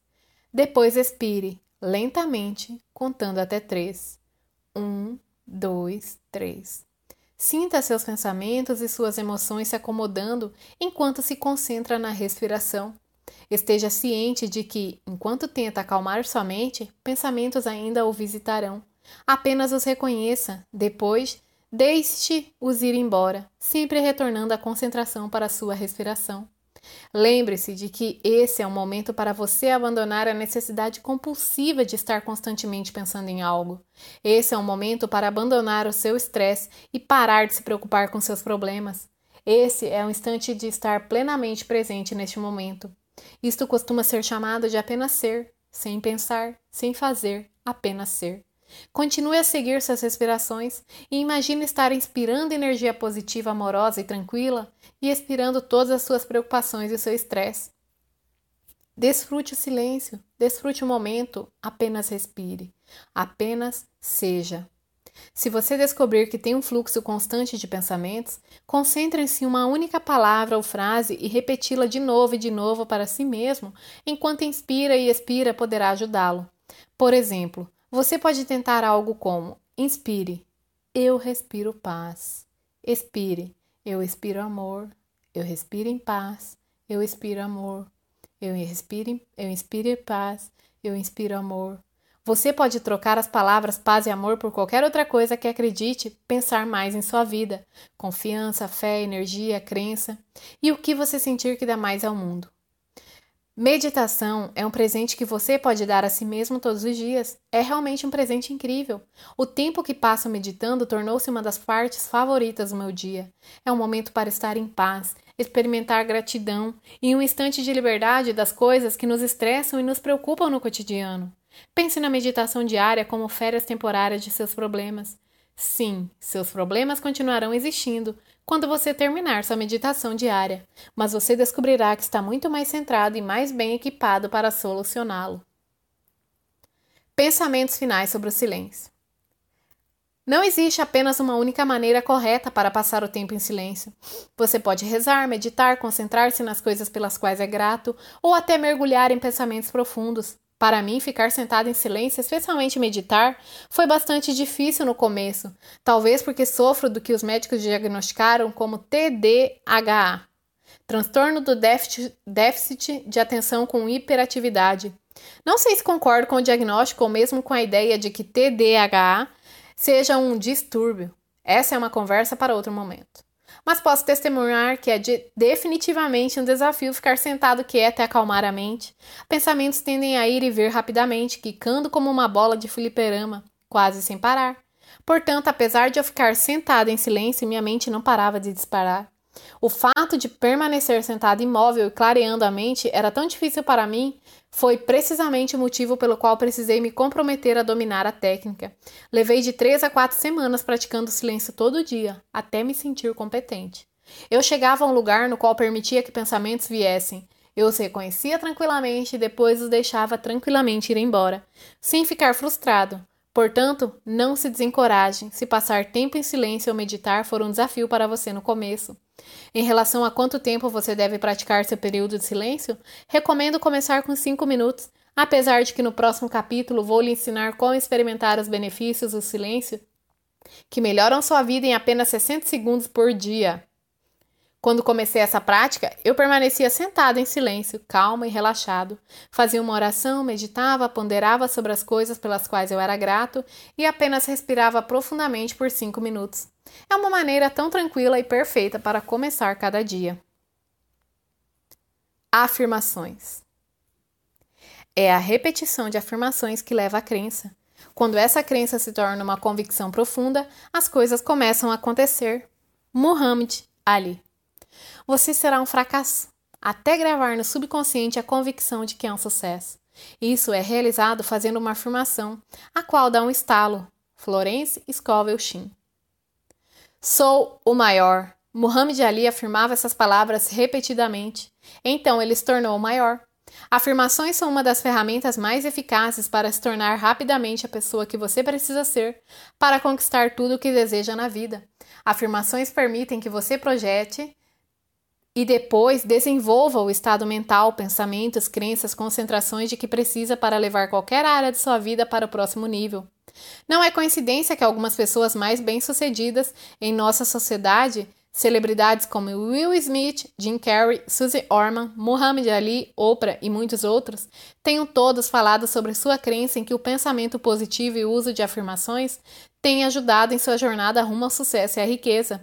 Depois expire lentamente, contando até 3. 1, 2, 3. Sinta seus pensamentos e suas emoções se acomodando enquanto se concentra na respiração. Esteja ciente de que, enquanto tenta acalmar sua mente, pensamentos ainda o visitarão. Apenas os reconheça. Depois, deixe-os ir embora, sempre retornando a concentração para a sua respiração. Lembre-se de que esse é um momento para você abandonar a necessidade compulsiva de estar constantemente pensando em algo. Esse é um momento para abandonar o seu estresse e parar de se preocupar com seus problemas. Esse é um instante de estar plenamente presente neste momento. Isto costuma ser chamado de apenas ser, sem pensar, sem fazer, apenas ser. Continue a seguir suas respirações e imagine estar inspirando energia positiva, amorosa e tranquila e expirando todas as suas preocupações e seu estresse. Desfrute o silêncio, desfrute o momento, apenas respire, apenas seja. Se você descobrir que tem um fluxo constante de pensamentos, concentre-se em uma única palavra ou frase e repeti-la de novo para si mesmo, enquanto inspira e expira poderá ajudá-lo. Por exemplo, você pode tentar algo como: inspire, eu respiro paz. Expire, eu expiro amor. Eu respiro em paz. Eu expiro amor. Eu inspiro paz. Eu inspiro amor. Você pode trocar as palavras paz e amor por qualquer outra coisa que acredite pensar mais em sua vida. Confiança, fé, energia, crença e o que você sentir que dá mais ao mundo. Meditação é um presente que você pode dar a si mesmo todos os dias. É realmente um presente incrível. O tempo que passo meditando tornou-se uma das partes favoritas do meu dia. É um momento para estar em paz, experimentar gratidão e um instante de liberdade das coisas que nos estressam e nos preocupam no cotidiano. Pense na meditação diária como férias temporárias de seus problemas. Sim, seus problemas continuarão existindo quando você terminar sua meditação diária, mas você descobrirá que está muito mais centrado e mais bem equipado para solucioná-lo. Pensamentos finais sobre o silêncio. Não existe apenas uma única maneira correta para passar o tempo em silêncio. Você pode rezar, meditar, concentrar-se nas coisas pelas quais é grato ou até mergulhar em pensamentos profundos. Para mim, ficar sentado em silêncio, especialmente meditar, foi bastante difícil no começo, talvez porque sofro do que os médicos diagnosticaram como TDAH, transtorno do déficit de atenção com hiperatividade. Não sei se concordo com o diagnóstico ou mesmo com a ideia de que TDAH seja um distúrbio. Essa é uma conversa para outro momento. Mas posso testemunhar que é definitivamente um desafio ficar sentado quieto e acalmar a mente. Pensamentos tendem a ir e vir rapidamente, quicando como uma bola de fliperama, quase sem parar. Portanto, apesar de eu ficar sentada em silêncio, minha mente não parava de disparar. O fato de permanecer sentado imóvel e clareando a mente era tão difícil para mim, foi precisamente o motivo pelo qual precisei me comprometer a dominar a técnica. Levei de 3 a 4 semanas praticando silêncio todo dia, até me sentir competente. Eu chegava a um lugar no qual permitia que pensamentos viessem. Eu os reconhecia tranquilamente e depois os deixava tranquilamente ir embora, sem ficar frustrado. Portanto, não se desencoraje se passar tempo em silêncio ou meditar for um desafio para você no começo. Em relação a quanto tempo você deve praticar seu período de silêncio, recomendo começar com 5 minutos, apesar de que no próximo capítulo vou lhe ensinar como experimentar os benefícios do silêncio, que melhoram sua vida em apenas 60 segundos por dia. Quando comecei essa prática, eu permanecia sentado em silêncio, calmo e relaxado. Fazia uma oração, meditava, ponderava sobre as coisas pelas quais eu era grato e apenas respirava profundamente por 5 minutos. É uma maneira tão tranquila e perfeita para começar cada dia. Afirmações. É a repetição de afirmações que leva à crença. Quando essa crença se torna uma convicção profunda, as coisas começam a acontecer. Muhammad Ali. Você será um fracasso, até gravar no subconsciente a convicção de que é um sucesso. Isso é realizado fazendo uma afirmação, a qual dá um estalo. Florence Scovel Shinn. Sou o maior. Muhammad Ali afirmava essas palavras repetidamente. Então ele se tornou o maior. Afirmações são uma das ferramentas mais eficazes para se tornar rapidamente a pessoa que você precisa ser para conquistar tudo o que deseja na vida. Afirmações permitem que você projete E depois desenvolva o estado mental, pensamentos, crenças, concentrações de que precisa para levar qualquer área de sua vida para o próximo nível. Não é coincidência que algumas pessoas mais bem-sucedidas em nossa sociedade, celebridades como Will Smith, Jim Carrey, Suzy Orman, Muhammad Ali, Oprah e muitos outros, tenham todos falado sobre sua crença em que o pensamento positivo e o uso de afirmações têm ajudado em sua jornada rumo ao sucesso e à riqueza.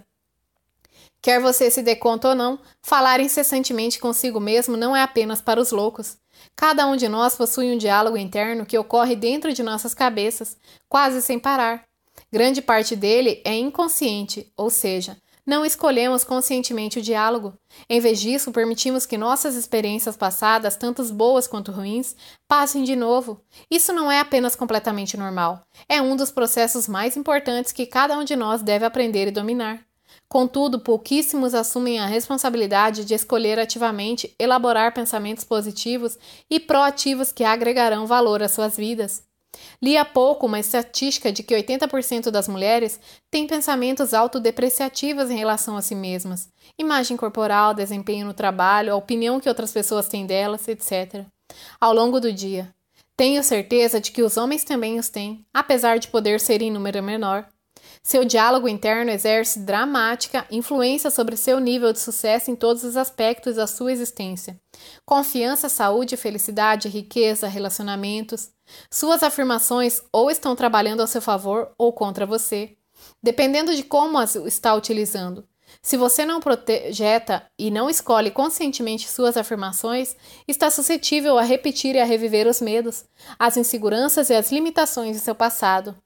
Quer você se dê conta ou não, falar incessantemente consigo mesmo não é apenas para os loucos. Cada um de nós possui um diálogo interno que ocorre dentro de nossas cabeças, quase sem parar. Grande parte dele é inconsciente, ou seja, não escolhemos conscientemente o diálogo. Em vez disso, permitimos que nossas experiências passadas, tanto boas quanto ruins, passem de novo. Isso não é apenas completamente normal. É um dos processos mais importantes que cada um de nós deve aprender e dominar. Contudo, pouquíssimos assumem a responsabilidade de escolher ativamente elaborar pensamentos positivos e proativos que agregarão valor às suas vidas. Li há pouco uma estatística de que 80% das mulheres têm pensamentos autodepreciativos em relação a si mesmas, imagem corporal, desempenho no trabalho, a opinião que outras pessoas têm delas, etc. Ao longo do dia. Tenho certeza de que os homens também os têm, apesar de poder ser em número menor. Seu diálogo interno exerce dramática influência sobre seu nível de sucesso em todos os aspectos da sua existência. Confiança, saúde, felicidade, riqueza, relacionamentos. Suas afirmações ou estão trabalhando a seu favor ou contra você, dependendo de como as está utilizando. Se você não projeta e não escolhe conscientemente suas afirmações, está suscetível a repetir e a reviver os medos, as inseguranças e as limitações de seu passado.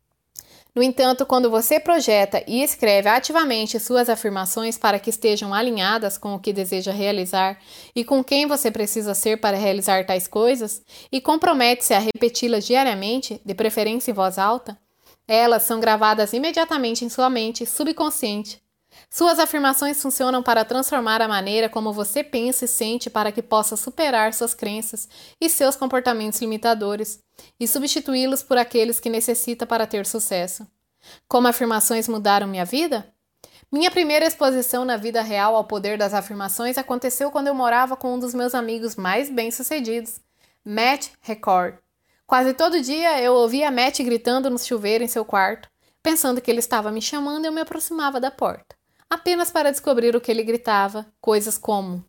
No entanto, quando você projeta e escreve ativamente suas afirmações para que estejam alinhadas com o que deseja realizar e com quem você precisa ser para realizar tais coisas, e compromete-se a repeti-las diariamente, de preferência em voz alta, elas são gravadas imediatamente em sua mente subconsciente. Suas afirmações funcionam para transformar a maneira como você pensa e sente para que possa superar suas crenças e seus comportamentos limitadores e substituí-los por aqueles que necessita para ter sucesso. Como afirmações mudaram minha vida? Minha primeira exposição na vida real ao poder das afirmações aconteceu quando eu morava com um dos meus amigos mais bem-sucedidos, Matt Record. Quase todo dia eu ouvia Matt gritando no chuveiro em seu quarto, pensando que ele estava me chamando e eu me aproximava da porta, apenas para descobrir o que ele gritava, coisas como: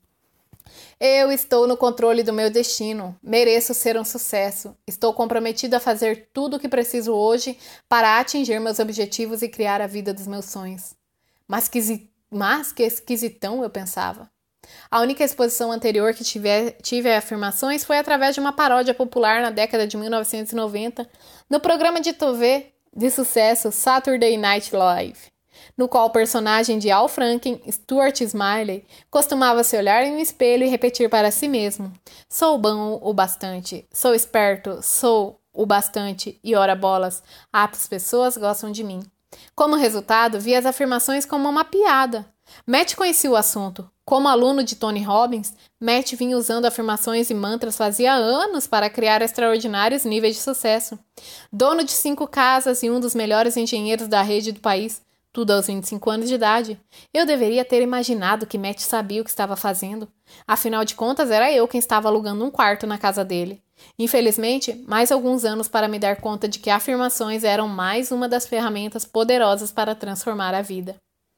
eu estou no controle do meu destino, mereço ser um sucesso, estou comprometido a fazer tudo o que preciso hoje para atingir meus objetivos e criar a vida dos meus sonhos. Mas que esquisitão, eu pensava. A única exposição anterior que tive a afirmações foi através de uma paródia popular na década de 1990, no programa de TV de sucesso Saturday Night Live, no qual o personagem de Al Franken, Stuart Smiley, costumava se olhar em um espelho e repetir para si mesmo: sou bom o bastante, sou esperto, sou o bastante e ora bolas, as pessoas gostam de mim. Como resultado, vi as afirmações como uma piada. Matt conhecia o assunto. Como aluno de Tony Robbins, Matt vinha usando afirmações e mantras fazia anos para criar extraordinários níveis de sucesso. Dono de 5 casas e um dos melhores engenheiros da rede do país, tudo aos 25 anos de idade. Eu deveria ter imaginado que Matt sabia o que estava fazendo. Afinal de contas, era eu quem estava alugando um quarto na casa dele. Infelizmente, mais alguns anos para me dar conta de que afirmações eram mais uma das ferramentas poderosas para transformar a vida.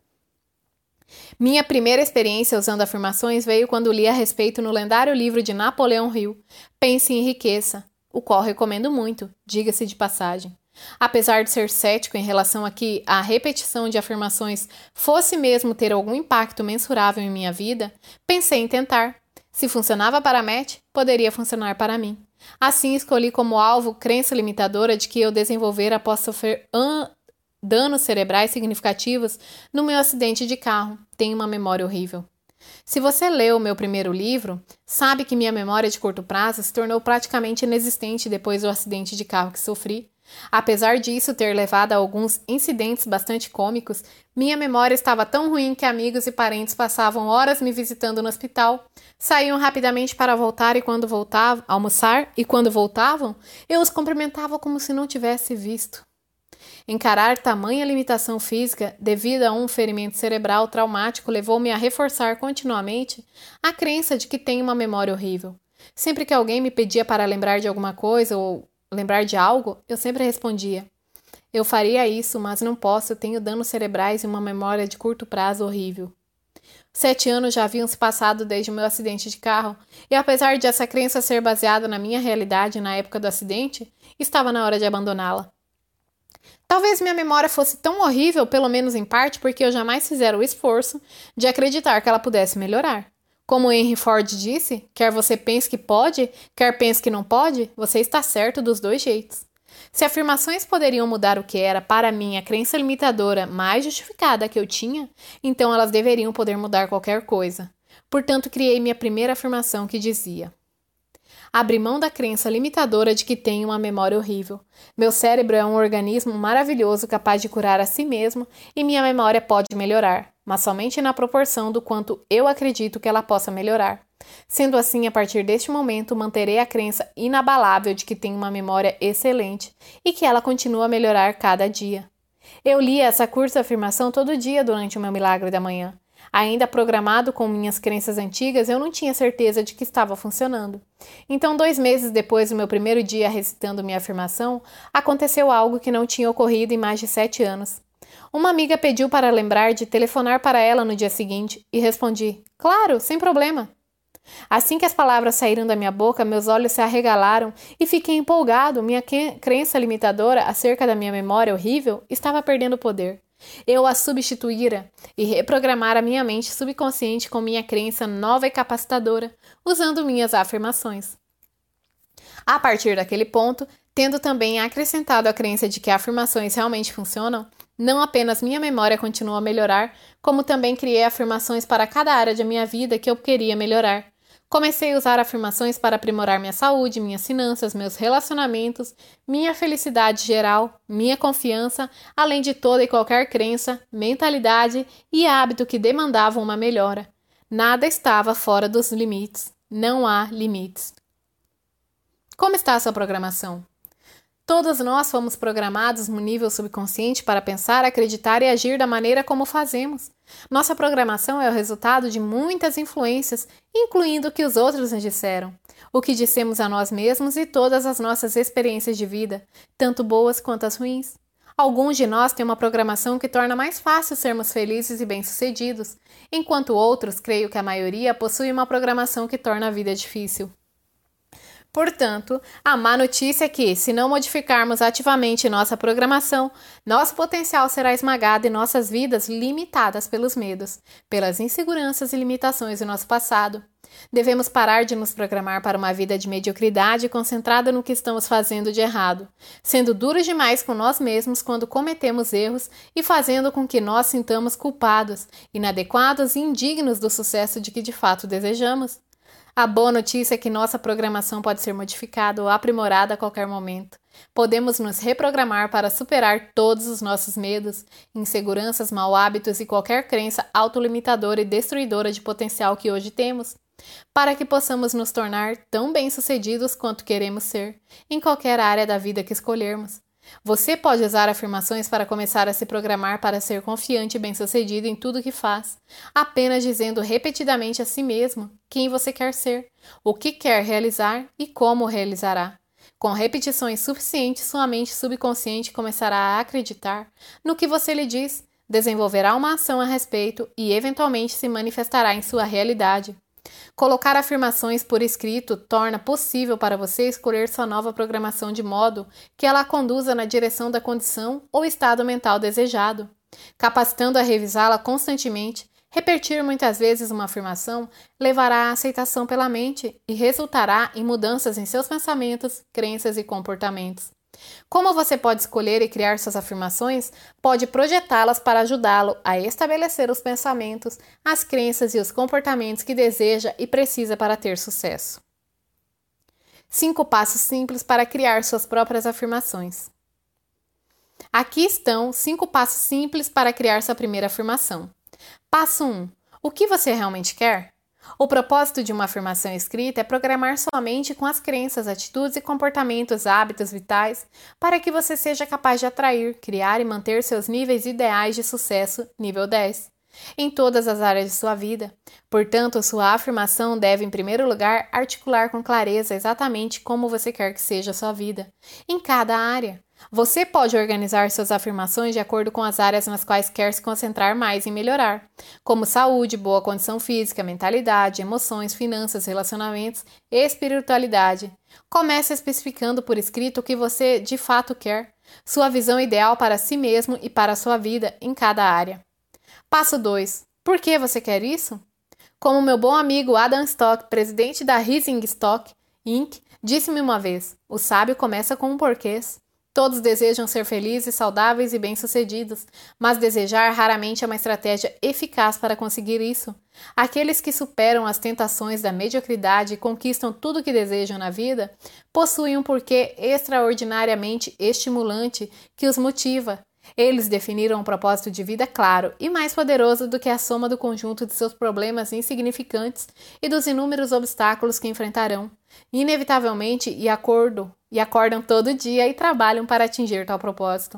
Minha primeira experiência usando afirmações veio quando li a respeito no lendário livro de Napoleão Hill, Pense e Enriqueça, o qual recomendo muito, diga-se de passagem. Apesar de ser cético em relação a que a repetição de afirmações fosse mesmo ter algum impacto mensurável em minha vida, pensei em tentar. Se funcionava para Matt, poderia funcionar para mim. Assim, escolhi como alvo crença limitadora de que eu desenvolvera após sofrer danos cerebrais significativos no meu acidente de carro. Tenho uma memória horrível. Se você leu o meu primeiro livro, sabe que minha memória de curto prazo se tornou praticamente inexistente depois do acidente de carro que sofri. Apesar disso ter levado a alguns incidentes bastante cômicos, minha memória estava tão ruim que amigos e parentes passavam horas me visitando no hospital, saíam rapidamente para voltar almoçar, e quando voltavam, eu os cumprimentava como se não tivesse visto. Encarar tamanha limitação física devido a um ferimento cerebral traumático levou-me a reforçar continuamente a crença de que tenho uma memória horrível. Sempre que alguém me pedia para lembrar de alguma coisa ou lembrar de algo, eu sempre respondia: eu faria isso, mas não posso, eu tenho danos cerebrais e uma memória de curto prazo horrível. 7 anos já haviam se passado desde o meu acidente de carro, e apesar de essa crença ser baseada na minha realidade na época do acidente, estava na hora de abandoná-la. Talvez minha memória fosse tão horrível, pelo menos em parte, porque eu jamais fizera o esforço de acreditar que ela pudesse melhorar. Como Henry Ford disse, quer você pense que pode, quer pense que não pode, você está certo dos dois jeitos. Se afirmações poderiam mudar o que era, para mim, a crença limitadora mais justificada que eu tinha, então elas deveriam poder mudar qualquer coisa. Portanto, criei minha primeira afirmação que dizia: abri mão da crença limitadora de que tenho uma memória horrível. Meu cérebro é um organismo maravilhoso capaz de curar a si mesmo e minha memória pode melhorar, mas somente na proporção do quanto eu acredito que ela possa melhorar. Sendo assim, a partir deste momento, manterei a crença inabalável de que tenho uma memória excelente e que ela continua a melhorar cada dia. Eu li essa curta afirmação todo dia durante o meu milagre da manhã. Ainda programado com minhas crenças antigas, eu não tinha certeza de que estava funcionando. Então, 2 meses depois do meu primeiro dia recitando minha afirmação, aconteceu algo que não tinha ocorrido em mais de 7 anos. Uma amiga pediu para lembrar de telefonar para ela no dia seguinte e respondi: claro, sem problema. Assim que as palavras saíram da minha boca, meus olhos se arregalaram e fiquei empolgado. Minha crença limitadora acerca da minha memória horrível estava perdendo poder. Eu a substituíra e reprogramara minha mente subconsciente com minha crença nova e capacitadora, usando minhas afirmações. A partir daquele ponto, tendo também acrescentado a crença de que afirmações realmente funcionam, não apenas minha memória continuou a melhorar, como também criei afirmações para cada área de minha vida que eu queria melhorar. Comecei a usar afirmações para aprimorar minha saúde, minhas finanças, meus relacionamentos, minha felicidade geral, minha confiança, além de toda e qualquer crença, mentalidade e hábito que demandavam uma melhora. Nada estava fora dos limites. Não há limites. Como está a sua programação? Todos nós fomos programados no nível subconsciente para pensar, acreditar e agir da maneira como fazemos. Nossa programação é o resultado de muitas influências, incluindo o que os outros nos disseram, o que dissemos a nós mesmos e todas as nossas experiências de vida, tanto boas quanto as ruins. Alguns de nós têm uma programação que torna mais fácil sermos felizes e bem-sucedidos, enquanto outros, creio que a maioria, possui uma programação que torna a vida difícil. Portanto, a má notícia é que, se não modificarmos ativamente nossa programação, nosso potencial será esmagado e nossas vidas limitadas pelos medos, pelas inseguranças e limitações do nosso passado. Devemos parar de nos programar para uma vida de mediocridade concentrada no que estamos fazendo de errado, sendo duros demais com nós mesmos quando cometemos erros e fazendo com que nós sintamos culpados, inadequados e indignos do sucesso de que de fato desejamos. A boa notícia é que nossa programação pode ser modificada ou aprimorada a qualquer momento. Podemos nos reprogramar para superar todos os nossos medos, inseguranças, mau hábitos e qualquer crença autolimitadora e destruidora de potencial que hoje temos, para que possamos nos tornar tão bem-sucedidos quanto queremos ser, em qualquer área da vida que escolhermos. Você pode usar afirmações para começar a se programar para ser confiante e bem-sucedido em tudo que faz, apenas dizendo repetidamente a si mesmo quem você quer ser, o que quer realizar e como o realizará. Com repetições suficientes, sua mente subconsciente começará a acreditar no que você lhe diz, desenvolverá uma ação a respeito e eventualmente se manifestará em sua realidade. Colocar afirmações por escrito torna possível para você escolher sua nova programação de modo que ela a conduza na direção da condição ou estado mental desejado. Capacitando a revisá-la constantemente, repetir muitas vezes uma afirmação levará à aceitação pela mente e resultará em mudanças em seus pensamentos, crenças e comportamentos. Como você pode escolher e criar suas afirmações, pode projetá-las para ajudá-lo a estabelecer os pensamentos, as crenças e os comportamentos que deseja e precisa para ter sucesso. 5 passos simples para criar suas próprias afirmações. Aqui estão 5 passos simples para criar sua primeira afirmação. Passo 1. O que você realmente quer? O propósito de uma afirmação escrita é programar sua mente com as crenças, atitudes e comportamentos, hábitos vitais, para que você seja capaz de atrair, criar e manter seus níveis ideais de sucesso nível 10 em todas as áreas de sua vida. Portanto, sua afirmação deve, em primeiro lugar, articular com clareza exatamente como você quer que seja a sua vida, em cada área. Você pode organizar suas afirmações de acordo com as áreas nas quais quer se concentrar mais em melhorar, como saúde, boa condição física, mentalidade, emoções, finanças, relacionamentos e espiritualidade. Comece especificando por escrito o que você de fato quer, sua visão ideal para si mesmo e para a sua vida em cada área. Passo 2. Por que você quer isso? Como meu bom amigo Adam Stock, presidente da Rising Stock Inc., disse-me uma vez, o sábio começa com um porquês. Todos desejam ser felizes, saudáveis e bem-sucedidos, mas desejar raramente é uma estratégia eficaz para conseguir isso. Aqueles que superam as tentações da mediocridade e conquistam tudo o que desejam na vida, possuem um porquê extraordinariamente estimulante que os motiva. Eles definiram um propósito de vida claro e mais poderoso do que a soma do conjunto de seus problemas insignificantes e dos inúmeros obstáculos que enfrentarão, inevitavelmente e acordam todo dia e trabalham para atingir tal propósito.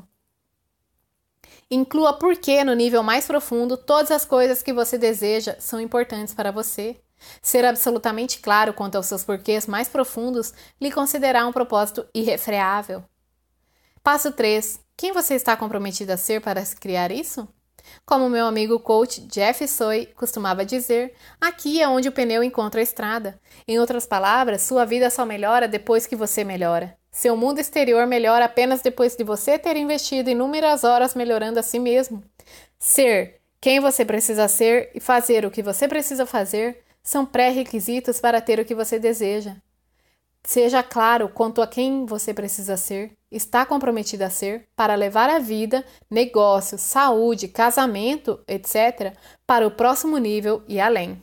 Inclua por que no nível mais profundo todas as coisas que você deseja são importantes para você. Ser absolutamente claro quanto aos seus porquês mais profundos lhe concederá um propósito irrefreável. Passo 3. Quem você está comprometido a ser para criar isso? Como meu amigo coach Jeff Soy costumava dizer, aqui é onde o pneu encontra a estrada. Em outras palavras, sua vida só melhora depois que você melhora. Seu mundo exterior melhora apenas depois de você ter investido inúmeras horas melhorando a si mesmo. Ser quem você precisa ser e fazer o que você precisa fazer são pré-requisitos para ter o que você deseja. Seja claro quanto a quem você precisa ser, está comprometido a ser, para levar a vida, negócio, saúde, casamento, etc., para o próximo nível e além.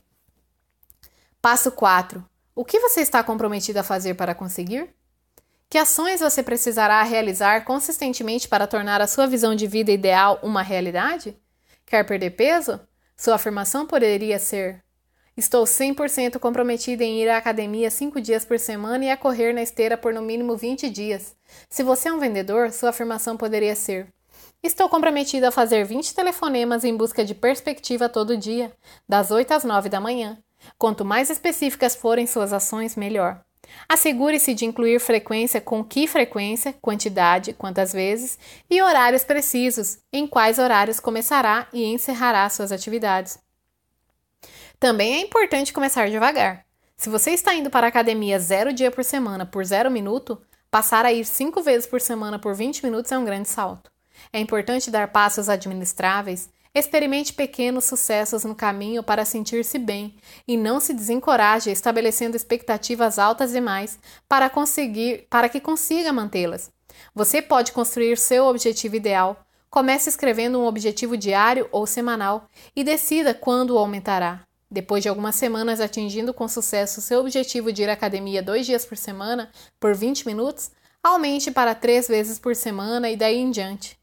Passo 4. O que você está comprometido a fazer para conseguir? Que ações você precisará realizar consistentemente para tornar a sua visão de vida ideal uma realidade? Quer perder peso? Sua afirmação poderia ser: estou 100% comprometida em ir à academia 5 dias por semana e a correr na esteira por no mínimo 20 dias. Se você é um vendedor, sua afirmação poderia ser: estou comprometida a fazer 20 telefonemas em busca de perspectiva todo dia, das 8 às 9 da manhã. Quanto mais específicas forem suas ações, melhor. Assegure-se de incluir frequência com que frequência, quantidade, quantas vezes e horários precisos, em quais horários começará e encerrará suas atividades. Também é importante começar devagar. Se você está indo para a academia 0 dia por semana por 0 minuto, passar a ir 5 vezes por semana por 20 minutos é um grande salto. É importante dar passos administráveis, experimente pequenos sucessos no caminho para sentir-se bem e não se desencoraje estabelecendo expectativas altas demais para que consiga mantê-las. Você pode construir seu objetivo ideal. Comece escrevendo um objetivo diário ou semanal e decida quando o aumentará. Depois de algumas semanas atingindo com sucesso seu objetivo de ir à academia 2 dias por semana, por 20 minutos, aumente para 3 vezes por semana e daí em diante.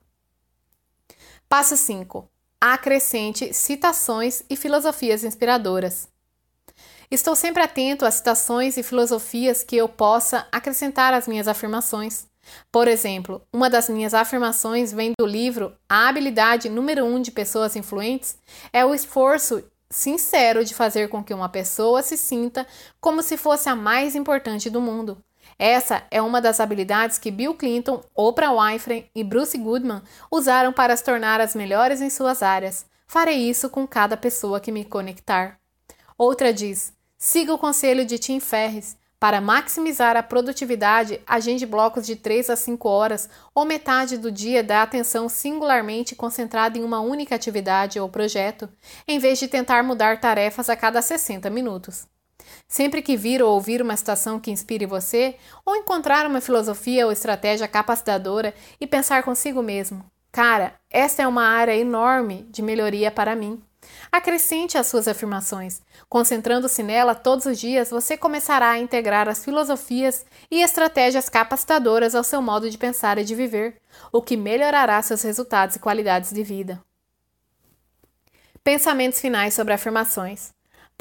Passo 5. Acrescente citações e filosofias inspiradoras. Estou sempre atento a citações e filosofias que eu possa acrescentar às minhas afirmações. Por exemplo, uma das minhas afirmações vem do livro A Habilidade número 1 de Pessoas Influentes é o esforço sincero de fazer com que uma pessoa se sinta como se fosse a mais importante do mundo. Essa é uma das habilidades que Bill Clinton, Oprah Winfrey e Bruce Goodman usaram para se tornar as melhores em suas áreas. Farei isso com cada pessoa que me conectar. Outra diz: siga o conselho de Tim Ferriss. Para maximizar a produtividade, agende blocos de 3 a 5 horas ou metade do dia da atenção singularmente concentrada em uma única atividade ou projeto, em vez de tentar mudar tarefas a cada 60 minutos. Sempre que vir ou ouvir uma citação que inspire você, ou encontrar uma filosofia ou estratégia capacitadora e pensar consigo mesmo: cara, esta é uma área enorme de melhoria para mim. Acrescente as suas afirmações. Concentrando-se nela todos os dias, você começará a integrar as filosofias e estratégias capacitadoras ao seu modo de pensar e de viver, o que melhorará seus resultados e qualidades de vida. Pensamentos finais sobre afirmações.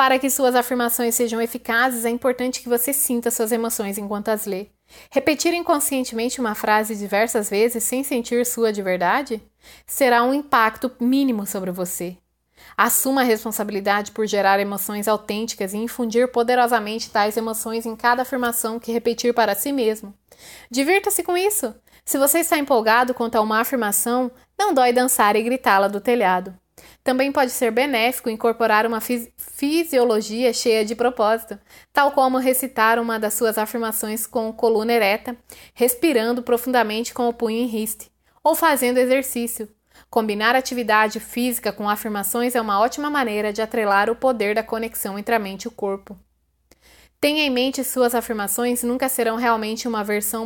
Para que suas afirmações sejam eficazes, é importante que você sinta suas emoções enquanto as lê. Repetir inconscientemente uma frase diversas vezes sem sentir sua de verdade será um impacto mínimo sobre você. Assuma a responsabilidade por gerar emoções autênticas e infundir poderosamente tais emoções em cada afirmação que repetir para si mesmo. Divirta-se com isso. Se você está empolgado quanto a uma afirmação, não dói dançar e gritá-la do telhado. Também pode ser benéfico incorporar uma fisiologia cheia de propósito, tal como recitar uma das suas afirmações com coluna ereta, respirando profundamente com o punho em riste, ou fazendo exercício. Combinar atividade física com afirmações é uma ótima maneira de atrelar o poder da conexão entre a mente e o corpo. Tenha em mente suas afirmações nunca serão realmente uma versão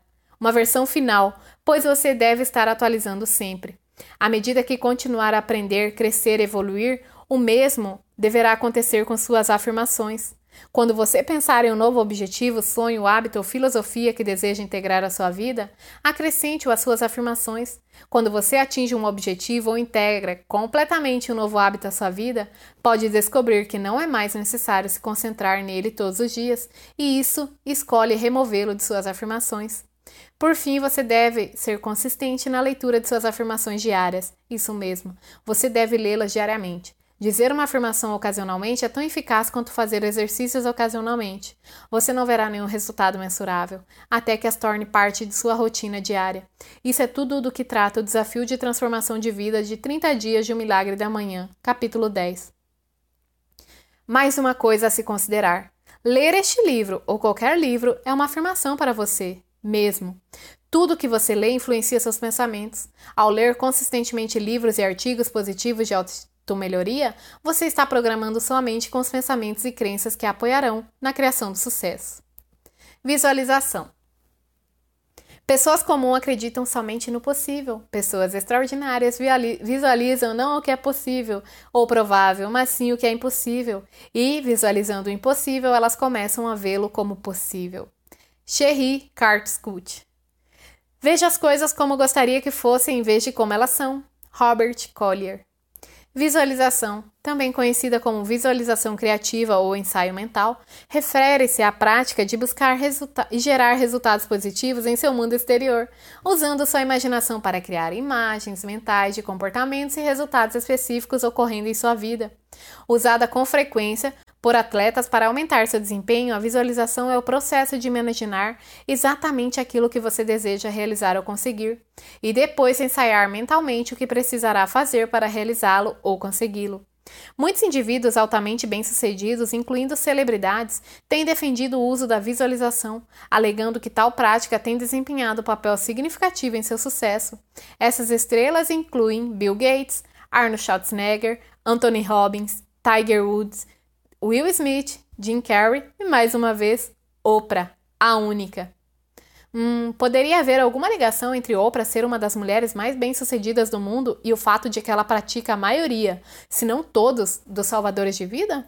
final, pois você deve estar atualizando sempre. À medida que continuar a aprender, crescer, evoluir, o mesmo deverá acontecer com suas afirmações. Quando você pensar em um novo objetivo, sonho, hábito ou filosofia que deseja integrar à sua vida, acrescente-o às suas afirmações. Quando você atinge um objetivo ou integra completamente um novo hábito à sua vida, pode descobrir que não é mais necessário se concentrar nele todos os dias, e isso escolhe removê-lo de suas afirmações. Por fim, você deve ser consistente na leitura de suas afirmações diárias. Isso mesmo, você deve lê-las diariamente. Dizer uma afirmação ocasionalmente é tão eficaz quanto fazer exercícios ocasionalmente. Você não verá nenhum resultado mensurável, até que as torne parte de sua rotina diária. Isso é tudo do que trata o desafio de transformação de vida de 30 dias de um milagre da manhã, capítulo 10. Mais uma coisa a se considerar. Ler este livro, ou qualquer livro, é uma afirmação para você, mesmo. Tudo que você lê influencia seus pensamentos. Ao ler consistentemente livros e artigos positivos de automelhoria, você está programando sua mente com os pensamentos e crenças que a apoiarão na criação do sucesso. Visualização. Pessoas comuns acreditam somente no possível. Pessoas extraordinárias visualizam não o que é possível ou provável, mas sim o que é impossível. E, visualizando o impossível, elas começam a vê-lo como possível. Cherie Cartescott. Veja as coisas como gostaria que fossem em vez de como elas são. Robert Collier. Visualização, também conhecida como visualização criativa ou ensaio mental, refere-se à prática de buscar e gerar resultados positivos em seu mundo exterior, usando sua imaginação para criar imagens mentais de comportamentos e resultados específicos ocorrendo em sua vida. Usada com frequência por atletas para aumentar seu desempenho, a visualização é o processo de imaginar exatamente aquilo que você deseja realizar ou conseguir, e depois ensaiar mentalmente o que precisará fazer para realizá-lo ou consegui-lo. Muitos indivíduos altamente bem-sucedidos, incluindo celebridades, têm defendido o uso da visualização, alegando que tal prática tem desempenhado um papel significativo em seu sucesso. Essas estrelas incluem Bill Gates, Arnold Schwarzenegger, Anthony Robbins, Tiger Woods, Will Smith, Jim Carrey e, mais uma vez, Oprah, a única. Poderia haver alguma ligação entre Oprah ser uma das mulheres mais bem-sucedidas do mundo e o fato de que ela pratica a maioria, se não todos, dos salvadores de vida?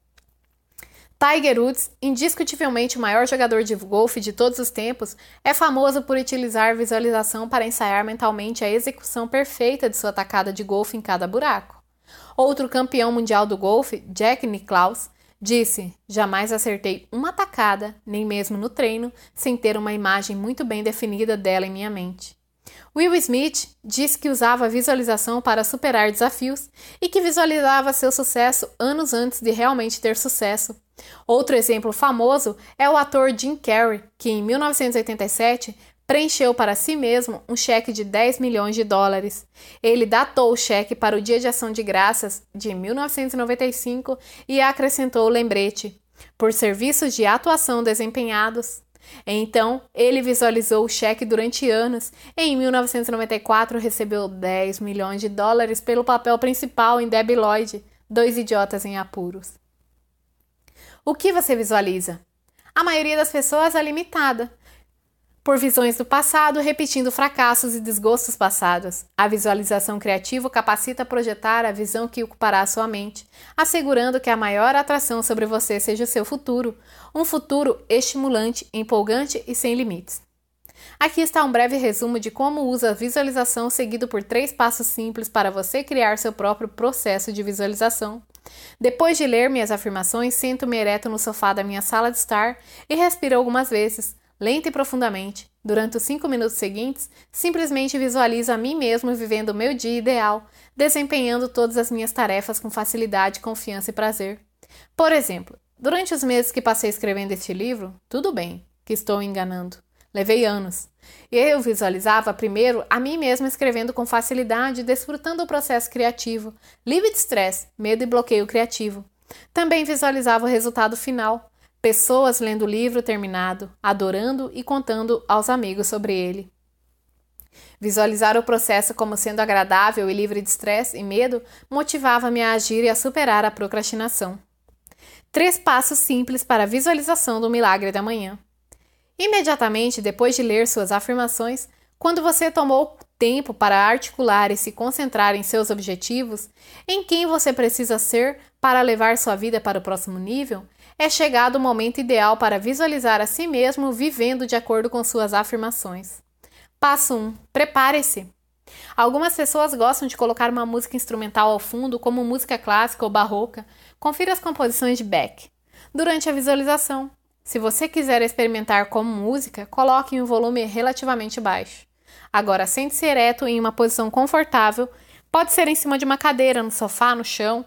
Tiger Woods, indiscutivelmente o maior jogador de golfe de todos os tempos, é famoso por utilizar visualização para ensaiar mentalmente a execução perfeita de sua tacada de golfe em cada buraco. Outro campeão mundial do golfe, Jack Nicklaus, disse: "Jamais acertei uma tacada, nem mesmo no treino, sem ter uma imagem muito bem definida dela em minha mente." Will Smith disse que usava a visualização para superar desafios e que visualizava seu sucesso anos antes de realmente ter sucesso. Outro exemplo famoso é o ator Jim Carrey, que em 1987 preencheu para si mesmo um cheque de $10 milhões. Ele datou o cheque para o Dia de Ação de Graças de 1995 e acrescentou o lembrete: "por serviços de atuação desempenhados." Então, ele visualizou o cheque durante anos e em 1994 recebeu $10 milhões pelo papel principal em Debi Lloyd, Dois Idiotas em Apuros. O que você visualiza? A maioria das pessoas é limitada por visões do passado, repetindo fracassos e desgostos passados. A visualização criativa capacita a projetar a visão que ocupará a sua mente, assegurando que a maior atração sobre você seja o seu futuro, um futuro estimulante, empolgante e sem limites. Aqui está um breve resumo de como usa a visualização, seguido por 3 passos simples para você criar seu próprio processo de visualização. Depois de ler minhas afirmações, sento-me ereto no sofá da minha sala de estar e respiro algumas vezes, lenta e profundamente. Durante os 5 minutos seguintes, simplesmente visualizo a mim mesmo vivendo o meu dia ideal, desempenhando todas as minhas tarefas com facilidade, confiança e prazer. Por exemplo, durante os meses que passei escrevendo este livro, tudo bem, que estou me enganando. Levei anos. Eu visualizava primeiro a mim mesma escrevendo com facilidade, desfrutando o processo criativo, livre de estresse, medo e bloqueio criativo. Também visualizava o resultado final, pessoas lendo o livro terminado, adorando e contando aos amigos sobre ele. Visualizar o processo como sendo agradável e livre de estresse e medo motivava-me a agir e a superar a procrastinação. 3 passos simples para a visualização do milagre da manhã. Imediatamente depois de ler suas afirmações, quando você tomou tempo para articular e se concentrar em seus objetivos, em quem você precisa ser para levar sua vida para o próximo nível, é chegado o momento ideal para visualizar a si mesmo vivendo de acordo com suas afirmações. Passo 1. Prepare-se. Algumas pessoas gostam de colocar uma música instrumental ao fundo, como música clássica ou barroca. Confira as composições de Beck. Durante a visualização, se você quiser experimentar como música, coloque em um volume relativamente baixo. Agora, sente-se ereto em uma posição confortável, pode ser em cima de uma cadeira, no sofá, no chão.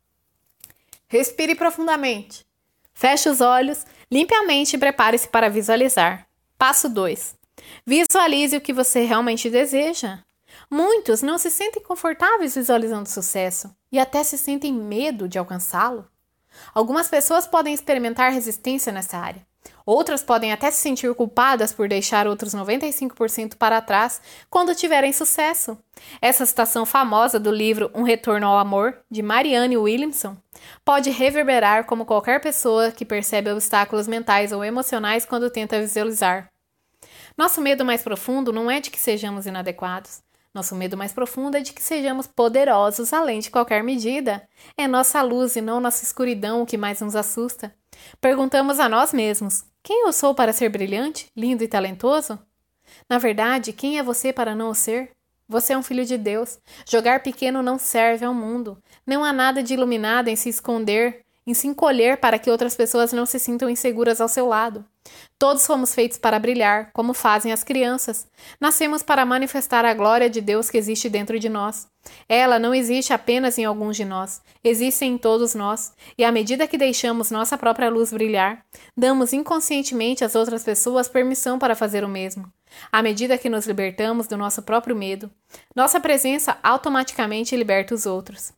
Respire profundamente. Feche os olhos, limpe a mente e prepare-se para visualizar. Passo 2. Visualize o que você realmente deseja. Muitos não se sentem confortáveis visualizando sucesso e até se sentem medo de alcançá-lo. Algumas pessoas podem experimentar resistência nessa área. Outras podem até se sentir culpadas por deixar outros 95% para trás quando tiverem sucesso. Essa citação famosa do livro Um Retorno ao Amor, de Marianne Williamson, pode reverberar como qualquer pessoa que percebe obstáculos mentais ou emocionais quando tenta visualizar. Nosso medo mais profundo não é de que sejamos inadequados. Nosso medo mais profundo é de que sejamos poderosos além de qualquer medida. É nossa luz e não nossa escuridão o que mais nos assusta. Perguntamos a nós mesmos: quem eu sou para ser brilhante, lindo e talentoso? Na verdade, quem é você para não o ser? Você é um filho de Deus. Jogar pequeno não serve ao mundo. Não há nada de iluminado em se esconder, em se encolher para que outras pessoas não se sintam inseguras ao seu lado. Todos fomos feitos para brilhar, como fazem as crianças. Nascemos para manifestar a glória de Deus que existe dentro de nós. Ela não existe apenas em alguns de nós, existe em todos nós, e à medida que deixamos nossa própria luz brilhar, damos inconscientemente às outras pessoas permissão para fazer o mesmo. À medida que nos libertamos do nosso próprio medo, nossa presença automaticamente liberta os outros.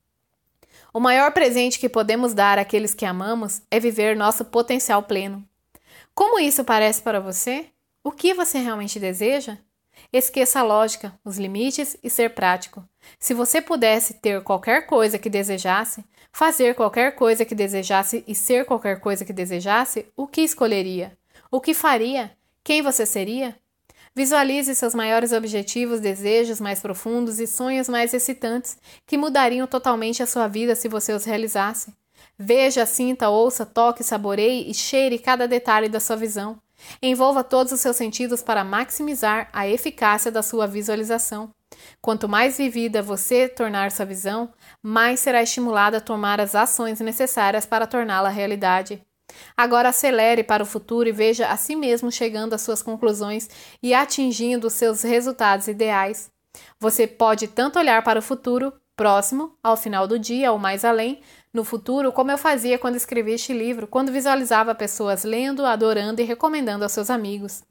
O maior presente que podemos dar àqueles que amamos é viver nosso potencial pleno. Como isso parece para você? O que você realmente deseja? Esqueça a lógica, os limites e ser prático. Se você pudesse ter qualquer coisa que desejasse, fazer qualquer coisa que desejasse e ser qualquer coisa que desejasse, o que escolheria? O que faria? Quem você seria? Visualize seus maiores objetivos, desejos mais profundos e sonhos mais excitantes que mudariam totalmente a sua vida se você os realizasse. Veja, sinta, ouça, toque, saboreie e cheire cada detalhe da sua visão. Envolva todos os seus sentidos para maximizar a eficácia da sua visualização. Quanto mais vivida você tornar sua visão, mais será estimulada a tomar as ações necessárias para torná-la realidade. Agora acelere para o futuro e veja a si mesmo chegando às suas conclusões e atingindo os seus resultados ideais. Você pode tanto olhar para o futuro, próximo, ao final do dia ou mais além, no futuro, como eu fazia quando escrevi este livro, quando visualizava pessoas lendo, adorando e recomendando aos seus amigos.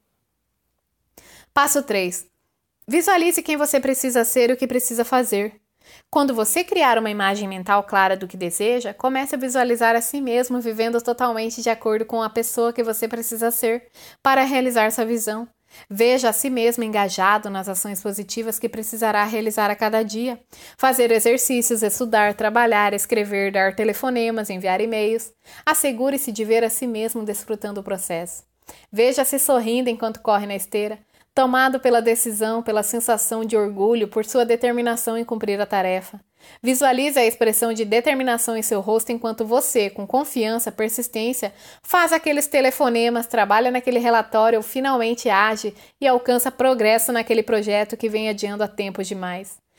Passo 3. Visualize quem você precisa ser e o que precisa fazer. Quando você criar uma imagem mental clara do que deseja, comece a visualizar a si mesmo vivendo totalmente de acordo com a pessoa que você precisa ser para realizar sua visão. Veja a si mesmo engajado nas ações positivas que precisará realizar a cada dia. Fazer exercícios, estudar, trabalhar, escrever, dar telefonemas, enviar e-mails. Assegure-se de ver a si mesmo desfrutando o processo. Veja-se sorrindo enquanto corre na esteira, tomado pela decisão, pela sensação de orgulho, por sua determinação em cumprir a tarefa. Visualize a expressão de determinação em seu rosto enquanto você, com confiança, persistência, faz aqueles telefonemas, trabalha naquele relatório ou finalmente age e alcança progresso naquele projeto que vem adiando há tempo demais.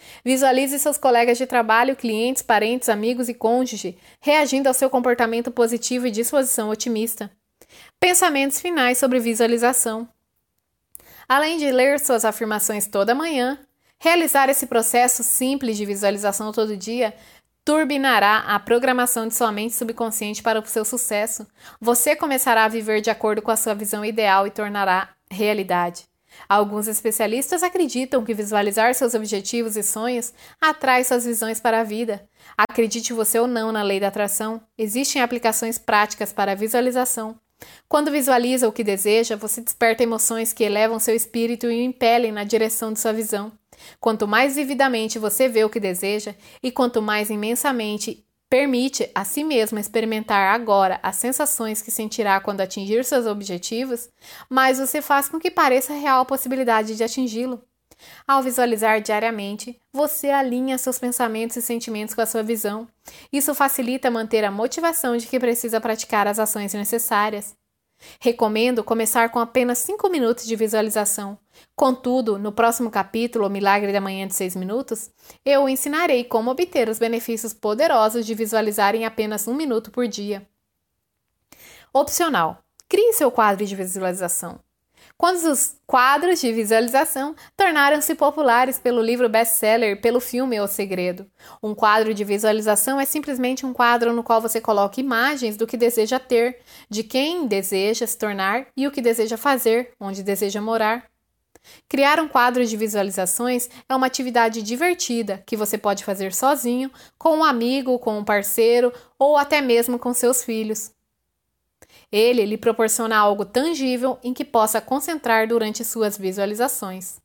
Visualize seus colegas de trabalho, clientes, parentes, amigos e cônjuge reagindo ao seu comportamento positivo e disposição otimista. Pensamentos finais sobre visualização. Além de ler suas afirmações toda manhã, realizar esse processo simples de visualização todo dia turbinará a programação de sua mente subconsciente para o seu sucesso. Você começará a viver de acordo com a sua visão ideal e tornará realidade. Alguns especialistas acreditam que visualizar seus objetivos e sonhos atrai suas visões para a vida. Acredite você ou não na lei da atração, existem aplicações práticas para a visualização. Quando visualiza o que deseja, você desperta emoções que elevam seu espírito e o impelem na direção de sua visão. Quanto mais vividamente você vê o que deseja e quanto mais imensamente permite a si mesmo experimentar agora as sensações que sentirá quando atingir seus objetivos, mais você faz com que pareça real a possibilidade de atingi-lo. Ao visualizar diariamente, você alinha seus pensamentos e sentimentos com a sua visão. Isso facilita manter a motivação de que precisa praticar as ações necessárias. Recomendo começar com apenas 5 minutos de visualização. Contudo, no próximo capítulo, O Milagre da Manhã de 6 Minutos, eu ensinarei como obter os benefícios poderosos de visualizar em apenas 1 minuto por dia. Opcional. Crie seu quadro de visualização. Quando os quadros de visualização tornaram-se populares pelo livro best-seller, pelo filme O Segredo. Um quadro de visualização é simplesmente um quadro no qual você coloca imagens do que deseja ter, de quem deseja se tornar e o que deseja fazer, onde deseja morar. Criar um quadro de visualizações é uma atividade divertida que você pode fazer sozinho, com um amigo, com um parceiro ou até mesmo com seus filhos. Ele lhe proporciona algo tangível em que possa concentrar durante suas visualizações.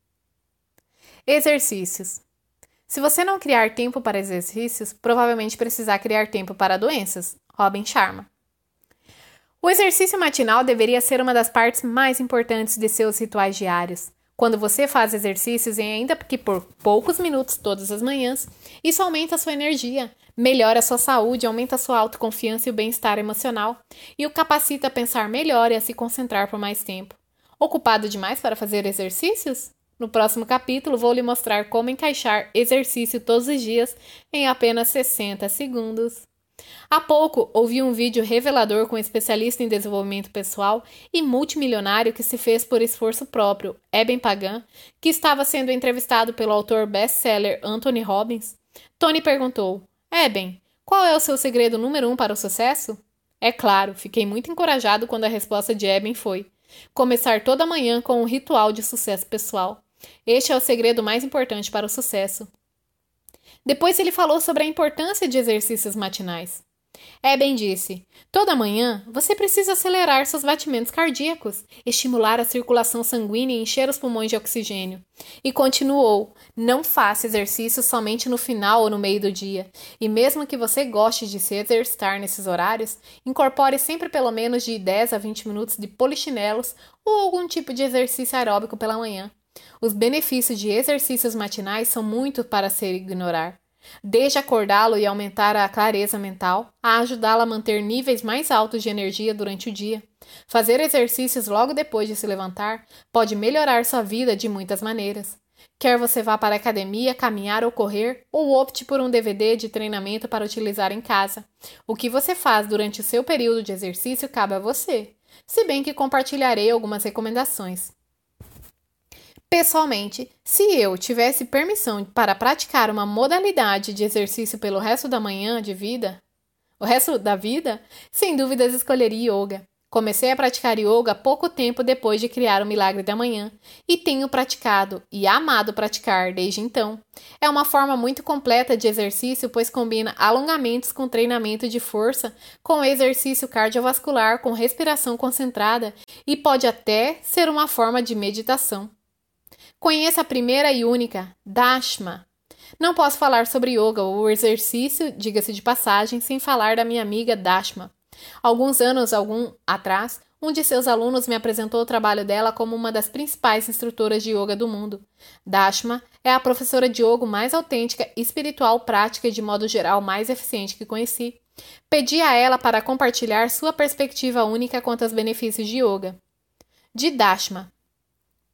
Exercícios. Se você não criar tempo para exercícios, provavelmente precisará criar tempo para doenças. Robin Sharma. O exercício matinal deveria ser uma das partes mais importantes de seus rituais diários. Quando você faz exercícios, e ainda que por poucos minutos todas as manhãs, isso aumenta a sua energia, melhora a sua saúde, aumenta a sua autoconfiança e o bem-estar emocional, e o capacita a pensar melhor e a se concentrar por mais tempo. Ocupado demais para fazer exercícios? No próximo capítulo, vou lhe mostrar como encaixar exercício todos os dias em apenas 60 segundos. Há pouco, ouvi um vídeo revelador com um especialista em desenvolvimento pessoal e multimilionário que se fez por esforço próprio, Eben Pagan, que estava sendo entrevistado pelo autor best-seller Anthony Robbins. Tony perguntou: Eben, qual é o seu segredo número 1 para o sucesso? É claro, fiquei muito encorajado quando a resposta de Eben foi: começar toda manhã com um ritual de sucesso pessoal. Este é o segredo mais importante para o sucesso. Depois ele falou sobre a importância de exercícios matinais. Eben disse: toda manhã você precisa acelerar seus batimentos cardíacos, estimular a circulação sanguínea e encher os pulmões de oxigênio. E continuou: não faça exercício somente no final ou no meio do dia. E mesmo que você goste de se exercitar nesses horários, incorpore sempre pelo menos de 10 a 20 minutos de polichinelos ou algum tipo de exercício aeróbico pela manhã. Os benefícios de exercícios matinais são muito para se ignorar. Desde acordá-lo e aumentar a clareza mental, a ajudá-lo a manter níveis mais altos de energia durante o dia. Fazer exercícios logo depois de se levantar pode melhorar sua vida de muitas maneiras. Quer você vá para a academia, caminhar ou correr, ou opte por um DVD de treinamento para utilizar em casa. O que você faz durante o seu período de exercício cabe a você, se bem que compartilharei algumas recomendações. Pessoalmente, se eu tivesse permissão para praticar uma modalidade de exercício pelo resto da vida, sem dúvidas escolheria yoga. Comecei a praticar yoga pouco tempo depois de criar o Milagre da Manhã e tenho praticado e amado praticar desde então. É uma forma muito completa de exercício, pois combina alongamentos com treinamento de força, com exercício cardiovascular, com respiração concentrada e pode até ser uma forma de meditação. Conheça a primeira e única, Dashma. Não posso falar sobre yoga ou exercício, diga-se de passagem, sem falar da minha amiga Dashma. Alguns anos atrás, um de seus alunos me apresentou o trabalho dela como uma das principais instrutoras de yoga do mundo. Dashma é a professora de yoga mais autêntica, espiritual, prática e de modo geral mais eficiente que conheci. Pedi a ela para compartilhar sua perspectiva única quanto aos benefícios de yoga. De Dashma.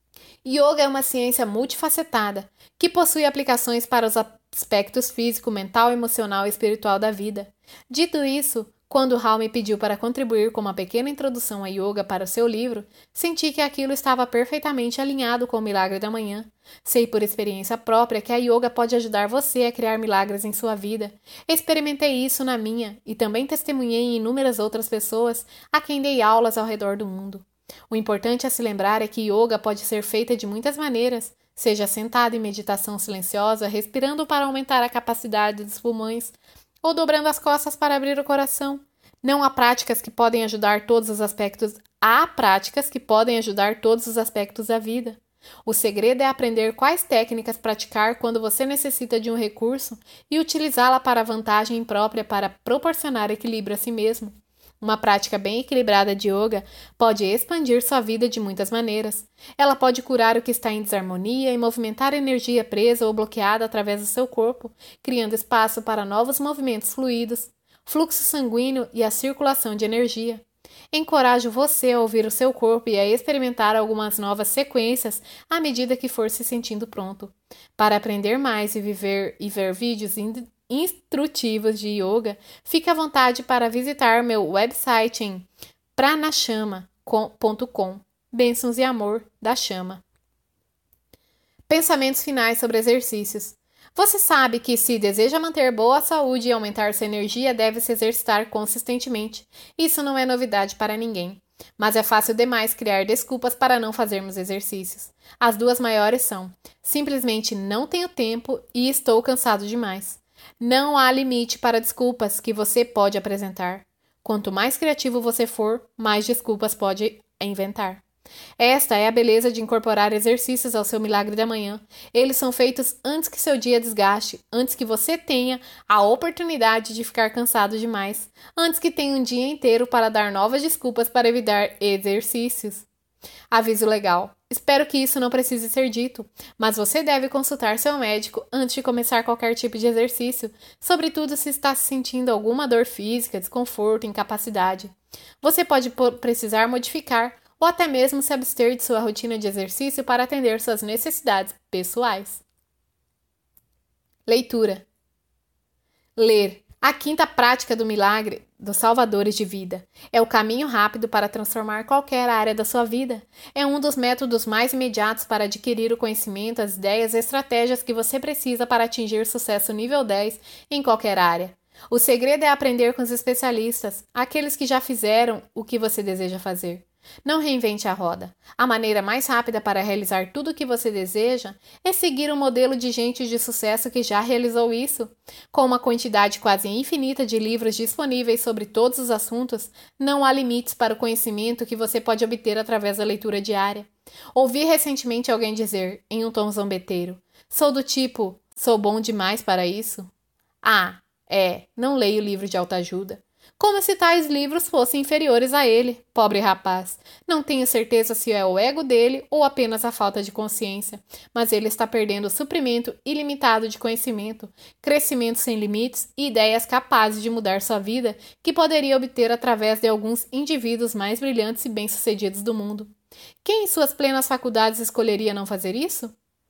Yoga é uma ciência multifacetada, que possui aplicações para os aspectos físico, mental, emocional e espiritual da vida. Dito isso, quando Hal me pediu para contribuir com uma pequena introdução a yoga para o seu livro, senti que aquilo estava perfeitamente alinhado com o milagre da manhã. Sei por experiência própria que a yoga pode ajudar você a criar milagres em sua vida. Experimentei isso na minha e também testemunhei em inúmeras outras pessoas a quem dei aulas ao redor do mundo. O importante a se lembrar é que yoga pode ser feita de muitas maneiras, seja sentado em meditação silenciosa, respirando para aumentar a capacidade dos pulmões, ou dobrando as costas para abrir o coração. Não há práticas que podem ajudar todos os aspectos. Há práticas que podem ajudar todos os aspectos da vida. O segredo é aprender quais técnicas praticar quando você necessita de um recurso e utilizá-la para a vantagem própria para proporcionar equilíbrio a si mesmo. Uma prática bem equilibrada de yoga pode expandir sua vida de muitas maneiras. Ela pode curar o que está em desarmonia e movimentar a energia presa ou bloqueada através do seu corpo, criando espaço para novos movimentos fluidos, fluxo sanguíneo e a circulação de energia. Encorajo você a ouvir o seu corpo e a experimentar algumas novas sequências à medida que for se sentindo pronto. Para aprender mais e ver vídeos instrutivos de yoga, fique à vontade para visitar meu website em pranashama.com. Bênçãos e amor da chama. Pensamentos finais sobre exercícios. Você sabe que, se deseja manter boa saúde e aumentar sua energia, deve se exercitar consistentemente. Isso não é novidade para ninguém. Mas é fácil demais criar desculpas para não fazermos exercícios. As duas maiores são: simplesmente não tenho tempo e estou cansado demais. Não há limite para desculpas que você pode apresentar. Quanto mais criativo você for, mais desculpas pode inventar. Esta é a beleza de incorporar exercícios ao seu milagre da manhã. Eles são feitos antes que seu dia desgaste, antes que você tenha a oportunidade de ficar cansado demais, antes que tenha um dia inteiro para dar novas desculpas para evitar exercícios. Aviso legal. Espero que isso não precise ser dito, mas você deve consultar seu médico antes de começar qualquer tipo de exercício, sobretudo se está sentindo alguma dor física, desconforto, incapacidade. Você pode precisar modificar ou até mesmo se abster de sua rotina de exercício para atender suas necessidades pessoais. Leitura. Ler. A quinta prática do milagre dos salvadores de vida. É o caminho rápido para transformar qualquer área da sua vida. É um dos métodos mais imediatos para adquirir o conhecimento, as ideias e estratégias que você precisa para atingir sucesso nível 10 em qualquer área. O segredo é aprender com os especialistas, aqueles que já fizeram o que você deseja fazer. Não reinvente a roda. A maneira mais rápida para realizar tudo o que você deseja é seguir um modelo de gente de sucesso que já realizou isso. Com uma quantidade quase infinita de livros disponíveis sobre todos os assuntos, não há limites para o conhecimento que você pode obter através da leitura diária. Ouvi recentemente alguém dizer, em um tom zombeteiro: "Sou do tipo, sou bom demais para isso?" Não leio livro de autoajuda. Como se tais livros fossem inferiores a ele, pobre rapaz. Não tenho certeza se é o ego dele ou apenas a falta de consciência, mas ele está perdendo o suprimento ilimitado de conhecimento, crescimento sem limites e ideias capazes de mudar sua vida que poderia obter através de alguns indivíduos mais brilhantes e bem-sucedidos do mundo. Quem em suas plenas faculdades escolheria não fazer isso?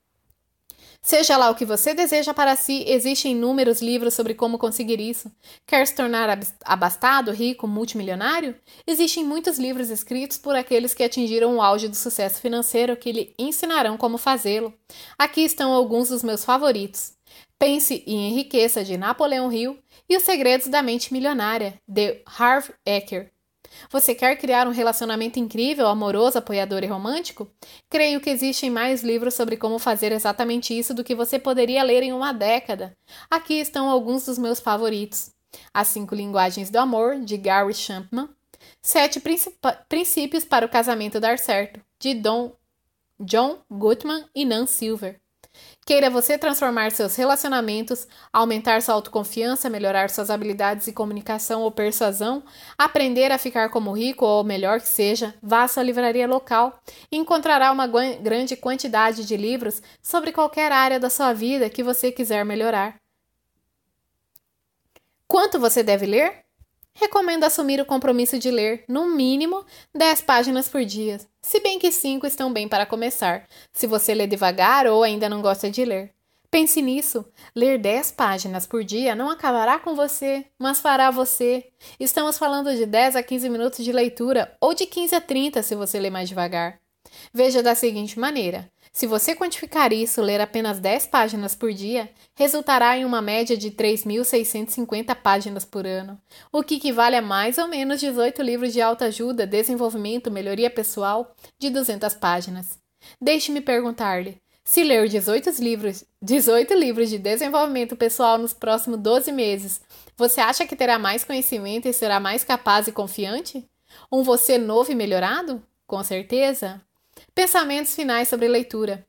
Seja lá o que você deseja para si, existem inúmeros livros sobre como conseguir isso. Quer se tornar abastado, rico, multimilionário? Existem muitos livros escritos por aqueles que atingiram o auge do sucesso financeiro que lhe ensinarão como fazê-lo. Aqui estão alguns dos meus favoritos. Pense e Enriqueça, de Napoleão Hill, e Os Segredos da Mente Milionária, de Harv Eker. Você quer criar um relacionamento incrível, amoroso, apoiador e romântico? Creio que existem mais livros sobre como fazer exatamente isso do que você poderia ler em uma década. Aqui estão alguns dos meus favoritos. As 5 Linguagens do Amor, de Gary Chapman. 7 Princípios para o Casamento Dar Certo, de John Gottman e Nan Silver. Queira você transformar seus relacionamentos, aumentar sua autoconfiança, melhorar suas habilidades de comunicação ou persuasão, aprender a ficar como rico ou melhor que seja, vá à sua livraria local e encontrará uma grande quantidade de livros sobre qualquer área da sua vida que você quiser melhorar. Quanto você deve ler? Recomendo assumir o compromisso de ler, no mínimo, 10 páginas por dia, se bem que 5 estão bem para começar, se você lê devagar ou ainda não gosta de ler. Pense nisso, ler 10 páginas por dia não acabará com você, mas fará você. Estamos falando de 10 a 15 minutos de leitura, ou de 15 a 30 se você ler mais devagar. Veja da seguinte maneira: se você quantificar isso, ler apenas 10 páginas por dia, resultará em uma média de 3.650 páginas por ano, o que equivale a mais ou menos 18 livros de autoajuda, desenvolvimento, melhoria pessoal de 200 páginas. Deixe-me perguntar-lhe, se ler 18 livros de desenvolvimento pessoal nos próximos 12 meses, você acha que terá mais conhecimento e será mais capaz e confiante? Um você novo e melhorado? Com certeza. Pensamentos finais sobre leitura.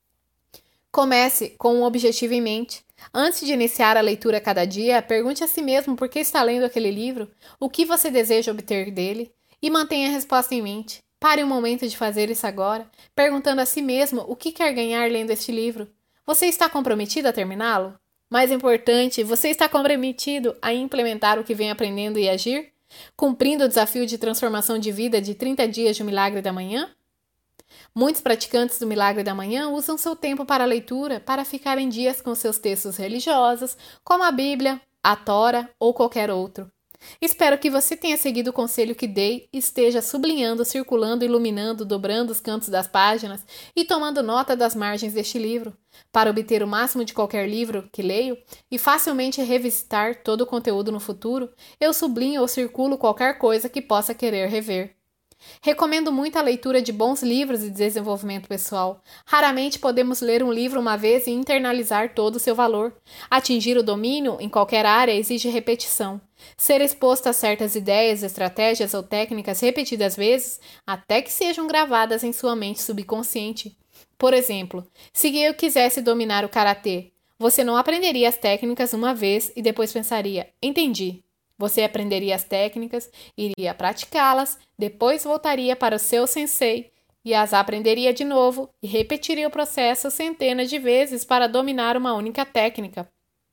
Comece com um objetivo em mente. Antes de iniciar a leitura cada dia, pergunte a si mesmo por que está lendo aquele livro, o que você deseja obter dele, e mantenha a resposta em mente. Pare um momento de fazer isso agora, perguntando a si mesmo o que quer ganhar lendo este livro. Você está comprometido a terminá-lo? Mais importante, você está comprometido a implementar o que vem aprendendo e agir? Cumprindo o desafio de transformação de vida de 30 dias de Milagre da Manhã? Muitos praticantes do Milagre da Manhã usam seu tempo para a leitura para ficar em dias com seus textos religiosos, como a Bíblia, a Tora ou qualquer outro. Espero que você tenha seguido o conselho que dei e esteja sublinhando, circulando, iluminando, dobrando os cantos das páginas e tomando nota das margens deste livro, para obter o máximo de qualquer livro que leio e facilmente revisitar todo o conteúdo no futuro. Eu sublinho ou circulo qualquer coisa que possa querer rever. Recomendo muito a leitura de bons livros de desenvolvimento pessoal. Raramente podemos ler um livro uma vez e internalizar todo o seu valor. Atingir o domínio em qualquer área exige repetição. Ser exposto a certas ideias, estratégias ou técnicas repetidas vezes, até que sejam gravadas em sua mente subconsciente. Por exemplo, se eu quisesse dominar o karatê, você não aprenderia as técnicas uma vez e depois pensaria, entendi. Você aprenderia as técnicas, iria praticá-las, depois voltaria para o seu sensei e as aprenderia de novo e repetiria o processo centenas de vezes para dominar uma única técnica.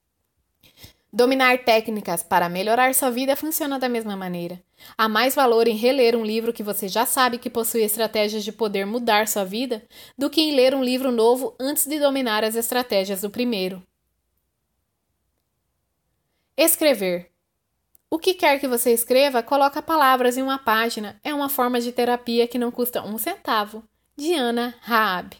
Dominar técnicas para melhorar sua vida funciona da mesma maneira. Há mais valor em reler um livro que você já sabe que possui estratégias de poder mudar sua vida do que em ler um livro novo antes de dominar as estratégias do primeiro. Escrever. O que quer que você escreva, coloca palavras em uma página. É uma forma de terapia que não custa 1 centavo. Diana Raab.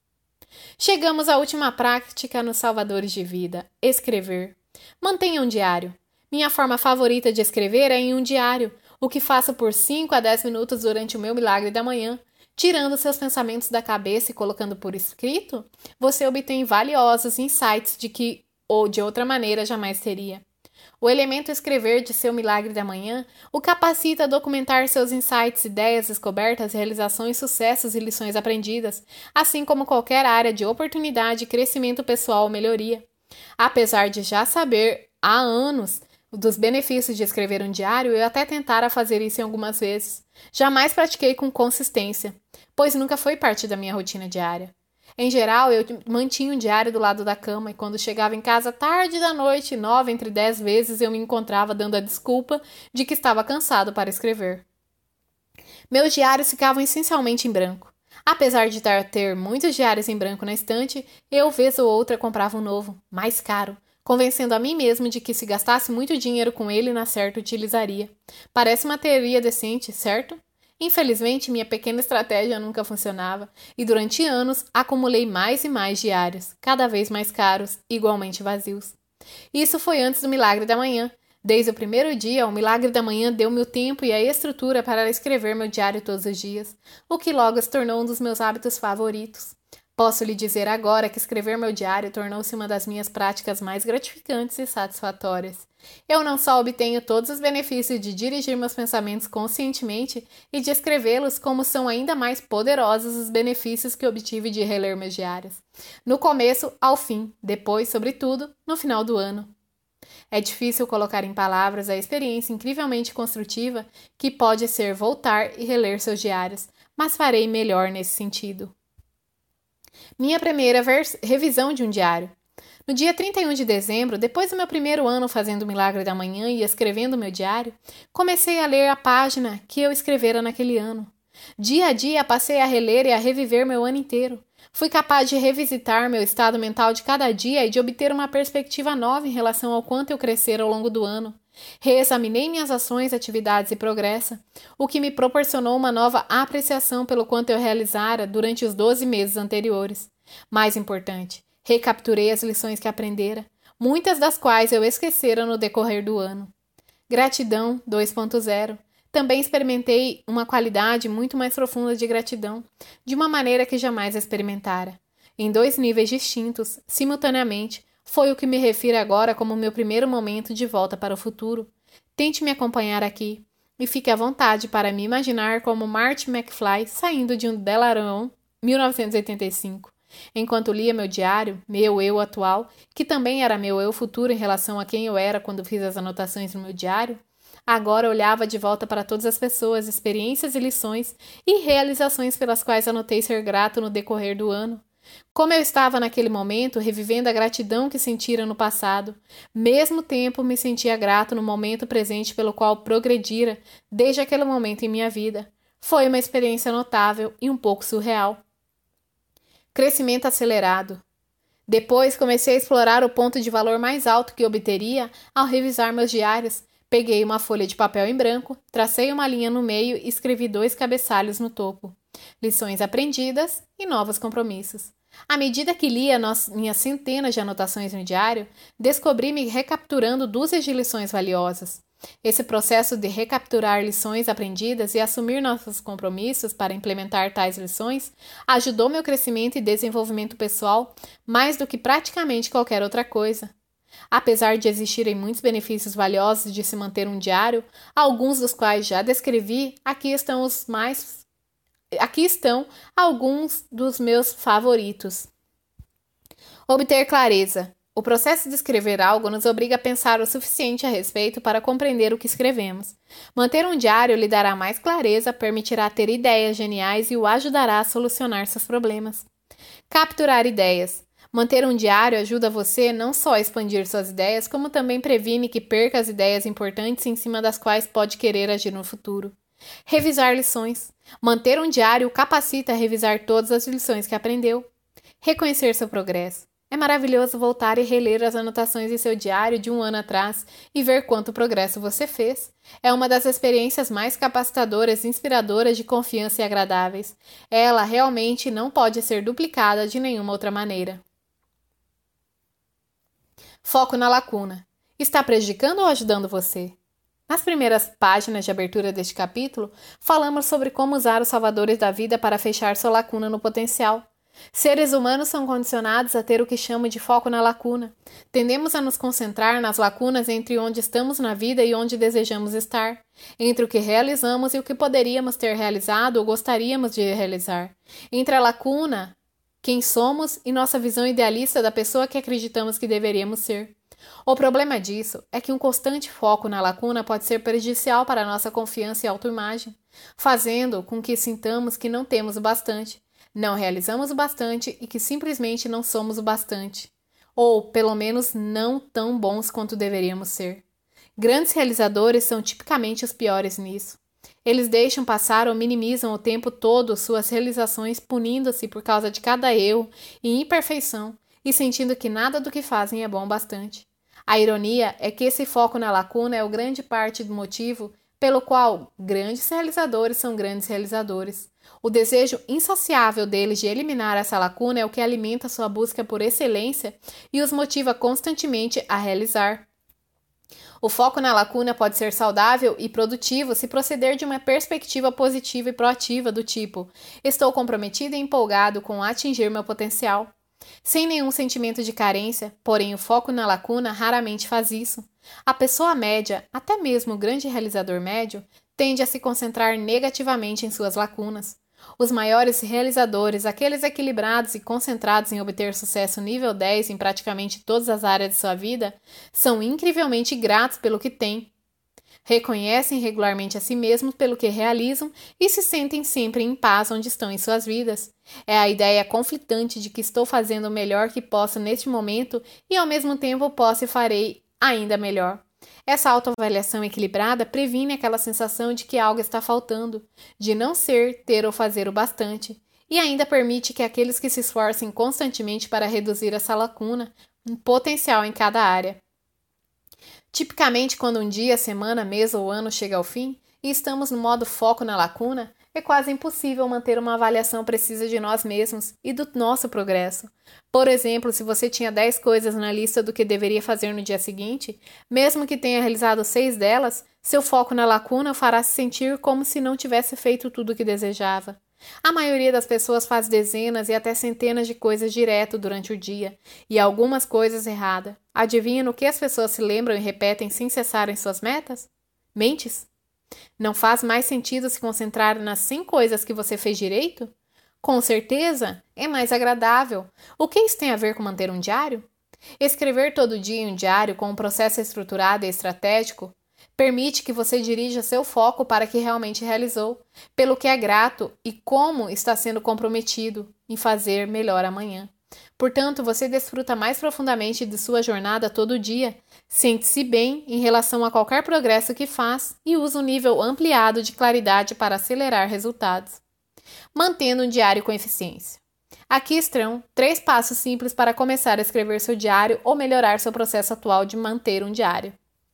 Chegamos à última prática nos Salvadores de Vida. Escrever. Mantenha um diário. Minha forma favorita de escrever é em um diário, o que faço por 5 a 10 minutos durante o meu Milagre da Manhã. Tirando seus pensamentos da cabeça e colocando por escrito, você obtém valiosos insights de que, ou de outra maneira, jamais teria. O elemento escrever de seu Milagre da Manhã o capacita a documentar seus insights, ideias, descobertas, realizações, sucessos e lições aprendidas, assim como qualquer área de oportunidade, crescimento pessoal ou melhoria. Apesar de já saber há anos dos benefícios de escrever um diário, eu até tentara fazer isso em algumas vezes. Jamais pratiquei com consistência, pois nunca foi parte da minha rotina diária. Em geral, eu mantinha um diário do lado da cama e quando chegava em casa tarde da noite, 9 entre 10 vezes, eu me encontrava dando a desculpa de que estava cansado para escrever. Meus diários ficavam essencialmente em branco. Apesar de ter muitos diários em branco na estante, eu, vez ou outra, comprava um novo, mais caro, convencendo a mim mesmo de que se gastasse muito dinheiro com ele, na certa utilizaria. Parece uma teoria decente, certo? Infelizmente, minha pequena estratégia nunca funcionava e durante anos acumulei mais e mais diários, cada vez mais caros, igualmente vazios. Isso foi antes do Milagre da Manhã. Desde o primeiro dia, o Milagre da Manhã deu-me o tempo e a estrutura para escrever meu diário todos os dias, o que logo se tornou um dos meus hábitos favoritos. Posso lhe dizer agora que escrever meu diário tornou-se uma das minhas práticas mais gratificantes e satisfatórias. Eu não só obtenho todos os benefícios de dirigir meus pensamentos conscientemente e de escrevê-los, como são ainda mais poderosos os benefícios que obtive de reler meus diários. No começo, ao fim, depois, sobretudo, no final do ano. É difícil colocar em palavras a experiência incrivelmente construtiva que pode ser voltar e reler seus diários, mas farei melhor nesse sentido. Minha primeira revisão de um diário. No dia 31 de dezembro, depois do meu primeiro ano fazendo o Milagre da Manhã e escrevendo meu diário, comecei a ler a página que eu escrevera naquele ano. Dia a dia passei a reler e a reviver meu ano inteiro. Fui capaz de revisitar meu estado mental de cada dia e de obter uma perspectiva nova em relação ao quanto eu crescer ao longo do ano. Reexaminei minhas ações, atividades e progresso, o que me proporcionou uma nova apreciação pelo quanto eu realizara durante os 12 meses anteriores. Mais importante, recapturei as lições que aprendera, muitas das quais eu esquecera no decorrer do ano. Gratidão 2.0. Também experimentei uma qualidade muito mais profunda de gratidão, de uma maneira que jamais experimentara. Em 2 níveis distintos, simultaneamente, foi o que me refiro agora como meu primeiro momento de volta para o futuro. Tente me acompanhar aqui, e fique à vontade para me imaginar como Marty McFly saindo de um DeLorean 1985. Enquanto lia meu diário, meu eu atual, que também era meu eu futuro em relação a quem eu era quando fiz as anotações no meu diário, agora olhava de volta para todas as pessoas, experiências e lições e realizações pelas quais anotei ser grato no decorrer do ano. Como eu estava naquele momento, revivendo a gratidão que sentira no passado, mesmo tempo me sentia grato no momento presente pelo qual progredira desde aquele momento em minha vida. Foi uma experiência notável e um pouco surreal. Crescimento acelerado. Depois comecei a explorar o ponto de valor mais alto que obteria ao revisar meus diários. Peguei uma folha de papel em branco, tracei uma linha no meio e escrevi 2 cabeçalhos no topo. Lições aprendidas e novos compromissos. À medida que lia minhas centenas de anotações no diário, descobri-me recapturando dúzias de lições valiosas. Esse processo de recapturar lições aprendidas e assumir nossos compromissos para implementar tais lições ajudou meu crescimento e desenvolvimento pessoal mais do que praticamente qualquer outra coisa. Apesar de existirem muitos benefícios valiosos de se manter um diário, alguns dos quais já descrevi, aqui estão alguns dos meus favoritos. Obter clareza. O processo de escrever algo nos obriga a pensar o suficiente a respeito para compreender o que escrevemos. Manter um diário lhe dará mais clareza, permitirá ter ideias geniais e o ajudará a solucionar seus problemas. Capturar ideias. Manter um diário ajuda você não só a expandir suas ideias, como também previne que perca as ideias importantes em cima das quais pode querer agir no futuro. Revisar lições. Manter um diário o capacita a revisar todas as lições que aprendeu. Reconhecer seu progresso. É maravilhoso voltar e reler as anotações em seu diário de um ano atrás e ver quanto progresso você fez. É uma das experiências mais capacitadoras, inspiradoras, de confiança e agradáveis. Ela realmente não pode ser duplicada de nenhuma outra maneira. Foco na lacuna. Está prejudicando ou ajudando você? Nas primeiras páginas de abertura deste capítulo, falamos sobre como usar os salvadores da vida para fechar sua lacuna no potencial. Seres humanos são condicionados a ter o que chamo de foco na lacuna. Tendemos a nos concentrar nas lacunas entre onde estamos na vida e onde desejamos estar, entre o que realizamos e o que poderíamos ter realizado ou gostaríamos de realizar, entre a lacuna, quem somos, e nossa visão idealista da pessoa que acreditamos que deveríamos ser. O problema disso é que um constante foco na lacuna pode ser prejudicial para a nossa confiança e autoimagem, fazendo com que sintamos que não temos o bastante, não realizamos o bastante e que simplesmente não somos o bastante, ou pelo menos não tão bons quanto deveríamos ser. Grandes realizadores são tipicamente os piores nisso. Eles deixam passar ou minimizam o tempo todo suas realizações, punindo-se por causa de cada erro e imperfeição e sentindo que nada do que fazem é bom o bastante. A ironia é que esse foco na lacuna é o grande parte do motivo pelo qual grandes realizadores são grandes realizadores. O desejo insaciável deles de eliminar essa lacuna é o que alimenta sua busca por excelência e os motiva constantemente a realizar. O foco na lacuna pode ser saudável e produtivo se proceder de uma perspectiva positiva e proativa do tipo: estou comprometido e empolgado com atingir meu potencial. Sem nenhum sentimento de carência, porém o foco na lacuna raramente faz isso. A pessoa média, até mesmo o grande realizador médio, tende a se concentrar negativamente em suas lacunas. Os maiores realizadores, aqueles equilibrados e concentrados em obter sucesso nível 10 em praticamente todas as áreas de sua vida, são incrivelmente gratos pelo que têm. reconhecem regularmente a si mesmos pelo que realizam e se sentem sempre em paz onde estão em suas vidas. É a ideia conflitante de que estou fazendo o melhor que posso neste momento e ao mesmo tempo posso e farei ainda melhor. Essa autoavaliação equilibrada previne aquela sensação de que algo está faltando, de não ser, ter ou fazer o bastante, e ainda permite que aqueles que se esforcem constantemente para reduzir essa lacuna, um potencial em cada área. Tipicamente, quando um dia, semana, mês ou ano chega ao fim e estamos no modo foco na lacuna, é quase impossível manter uma avaliação precisa de nós mesmos e do nosso progresso. Por exemplo, se você tinha 10 coisas na lista do que deveria fazer no dia seguinte, mesmo que tenha realizado 6 delas, seu foco na lacuna o fará se sentir como se não tivesse feito tudo o que desejava. A maioria das pessoas faz dezenas e até centenas de coisas direto durante o dia, e algumas coisas erradas. Adivinha no que as pessoas se lembram e repetem sem cessar em suas metas? Mentes? Não faz mais sentido se concentrar nas 100 coisas que você fez direito? Com certeza, é mais agradável. O que isso tem a ver com manter um diário? Escrever todo dia em um diário com um processo estruturado e estratégico permite que você dirija seu foco para o que realmente realizou, pelo que é grato e como está sendo comprometido em fazer melhor amanhã. Portanto, você desfruta mais profundamente de sua jornada todo dia, sente-se bem em relação a qualquer progresso que faz e usa um nível ampliado de claridade para acelerar resultados. Mantendo um diário com eficiência. Aqui estão 3 passos simples para começar a escrever seu diário ou melhorar seu processo atual de manter um diário.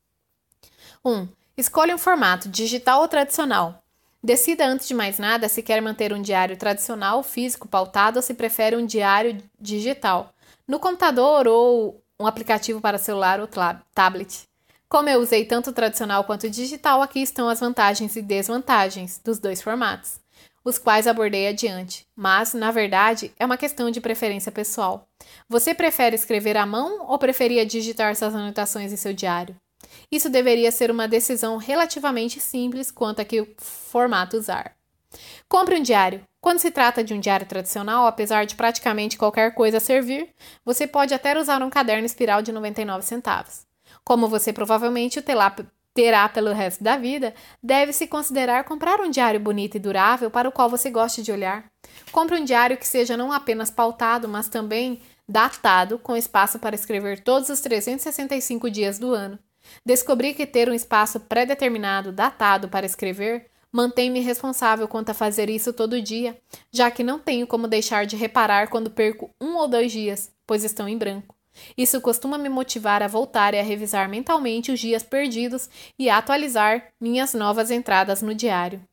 1. Escolha um formato, digital ou tradicional. Decida antes de mais nada se quer manter um diário tradicional, físico, pautado ou se prefere um diário digital, no computador ou um aplicativo para celular ou tablet. Como eu usei tanto o tradicional quanto o digital, aqui estão as vantagens e desvantagens dos 2 formatos, os quais abordei adiante, mas, na verdade, é uma questão de preferência pessoal. Você prefere escrever à mão ou preferia digitar suas anotações em seu diário? Isso deveria ser uma decisão relativamente simples quanto a que formato usar. Compre um diário. Quando se trata de um diário tradicional, apesar de praticamente qualquer coisa servir, você pode até usar um caderno espiral de 99 centavos. Como você provavelmente o terá pelo resto da vida, deve-se considerar comprar um diário bonito e durável para o qual você goste de olhar. Compre um diário que seja não apenas pautado, mas também datado, com espaço para escrever todos os 365 dias do ano. Descobri que ter um espaço pré-determinado, datado para escrever, mantém-me responsável quanto a fazer isso todo dia, já que não tenho como deixar de reparar quando perco 1 ou 2 dias, pois estão em branco. Isso costuma me motivar a voltar e a revisar mentalmente os dias perdidos e a atualizar minhas novas entradas no diário.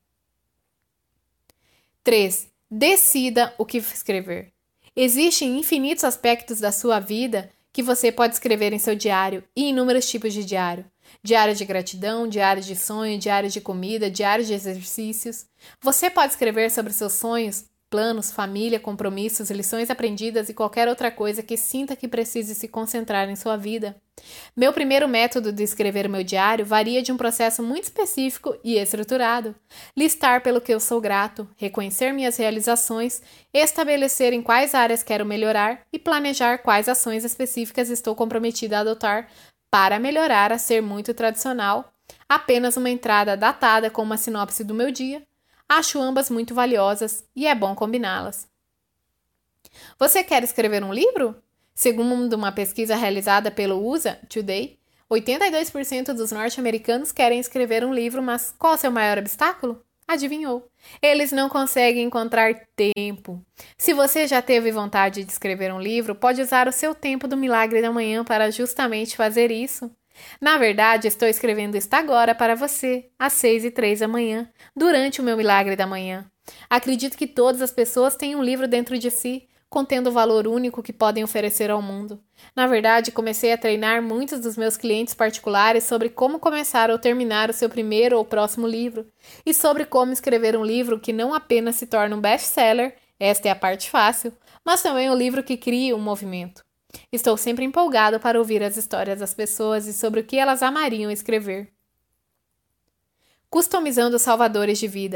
3. Decida o que escrever. Existem infinitos aspectos da sua vida que você pode escrever em seu diário e inúmeros tipos de diário. Diário de gratidão, diário de sonho, diário de comida, diário de exercícios. Você pode escrever sobre seus sonhos, planos, família, compromissos, lições aprendidas e qualquer outra coisa que sinta que precise se concentrar em sua vida. Meu primeiro método de escrever o meu diário varia de um processo muito específico e estruturado. Listar pelo que eu sou grato, reconhecer minhas realizações, estabelecer em quais áreas quero melhorar e planejar quais ações específicas estou comprometida a adotar para melhorar a ser muito tradicional. Apenas uma entrada datada com uma sinopse do meu dia. Acho ambas muito valiosas e é bom combiná-las. Você quer escrever um livro? Segundo uma pesquisa realizada pelo USA Today, 82% dos norte-americanos querem escrever um livro, mas qual é o seu maior obstáculo? Adivinhou? Eles não conseguem encontrar tempo. Se você já teve vontade de escrever um livro, pode usar o seu tempo do milagre da manhã para justamente fazer isso. Na verdade, estou escrevendo isto agora para você, às 6h03 da manhã, durante o meu milagre da manhã. Acredito que todas as pessoas têm um livro dentro de si, contendo o valor único que podem oferecer ao mundo. Na verdade, comecei a treinar muitos dos meus clientes particulares sobre como começar ou terminar o seu primeiro ou próximo livro, e sobre como escrever um livro que não apenas se torna um best-seller, esta é a parte fácil, mas também um livro que crie um movimento. Estou sempre empolgado para ouvir as histórias das pessoas e sobre o que elas amariam escrever. Customizando salvadores de vida.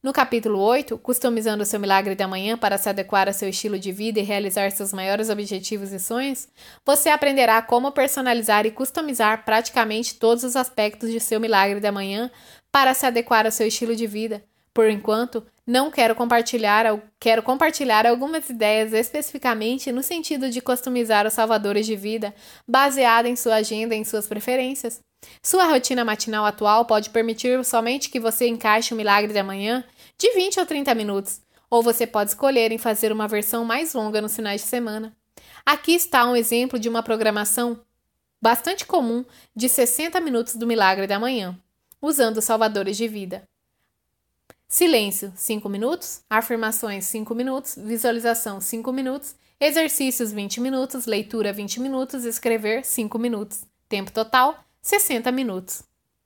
No capítulo 8, customizando o seu milagre da manhã para se adequar ao seu estilo de vida e realizar seus maiores objetivos e sonhos, você aprenderá como personalizar e customizar praticamente todos os aspectos de seu milagre da manhã para se adequar ao seu estilo de vida. Por enquanto, não quero compartilhar algumas ideias especificamente no sentido de customizar os salvadores de vida, baseada em sua agenda e em suas preferências. Sua rotina matinal atual pode permitir somente que você encaixe o milagre da manhã de 20 ou 30 minutos, ou você pode escolher em fazer uma versão mais longa nos finais de semana. Aqui está um exemplo de uma programação bastante comum de 60 minutos do milagre da manhã, usando os salvadores de vida. Silêncio, 5 minutos. Afirmações, 5 minutos. Visualização, 5 minutos. Exercícios, 20 minutos. Leitura, 20 minutos. Escrever, 5 minutos. Tempo total, 60 minutos.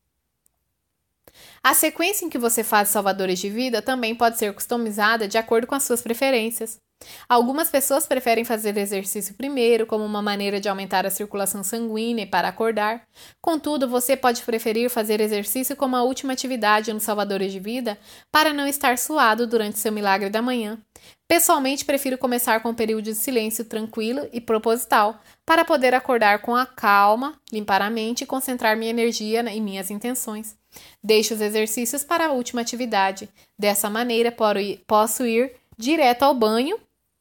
A sequência em que você faz salvadores de vida também pode ser customizada de acordo com as suas preferências. Algumas pessoas preferem fazer exercício primeiro, como uma maneira de aumentar a circulação sanguínea e para acordar. Contudo, você pode preferir fazer exercício como a última atividade nos salvadores de vida para não estar suado durante seu milagre da manhã. Pessoalmente, prefiro começar com um período de silêncio tranquilo e proposital, para poder acordar com a calma, limpar a mente e concentrar minha energia em minhas intenções. Deixo os exercícios para a última atividade. Dessa maneira, posso ir direto ao banho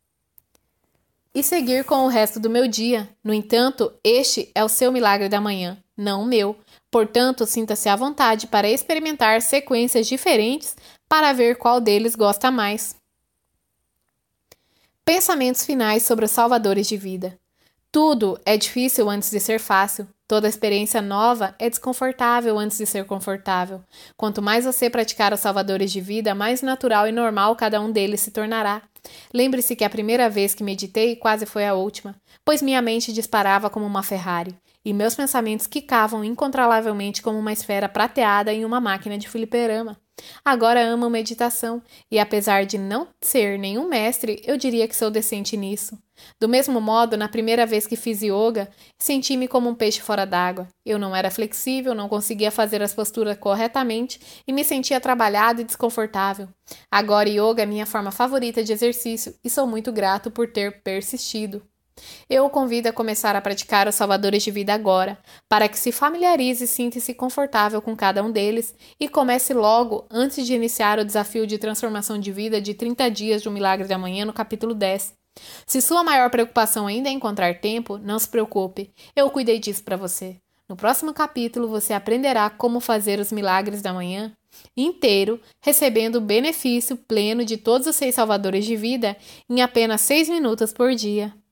e seguir com o resto do meu dia. No entanto, este é o seu milagre da manhã, não o meu. Portanto, sinta-se à vontade para experimentar sequências diferentes para ver qual deles gosta mais. Pensamentos finais sobre os salvadores de vida. Tudo é difícil antes de ser fácil. Toda experiência nova é desconfortável antes de ser confortável. Quanto mais você praticar os salvadores de vida, mais natural e normal cada um deles se tornará. Lembre-se que a primeira vez que meditei quase foi a última, pois minha mente disparava como uma Ferrari, e meus pensamentos quicavam incontrolavelmente como uma esfera prateada em uma máquina de fliperama. Agora amo meditação, e apesar de não ser nenhum mestre, eu diria que sou decente nisso. Do mesmo modo, na primeira vez que fiz yoga, senti-me como um peixe fora d'água. Eu não era flexível, não conseguia fazer as posturas corretamente e me sentia trabalhado e desconfortável. Agora yoga é minha forma favorita de exercício e sou muito grato por ter persistido. Eu o convido a começar a praticar os salvadores de vida agora, para que se familiarize e sinta-se confortável com cada um deles e comece logo antes de iniciar o desafio de transformação de vida de 30 dias de um milagre da manhã no capítulo 10. Se sua maior preocupação ainda é encontrar tempo, não se preocupe, eu cuidei disso para você. No próximo capítulo você aprenderá como fazer os milagres da manhã inteiro, recebendo o benefício pleno de todos os 6 salvadores de vida em apenas 6 minutos por dia.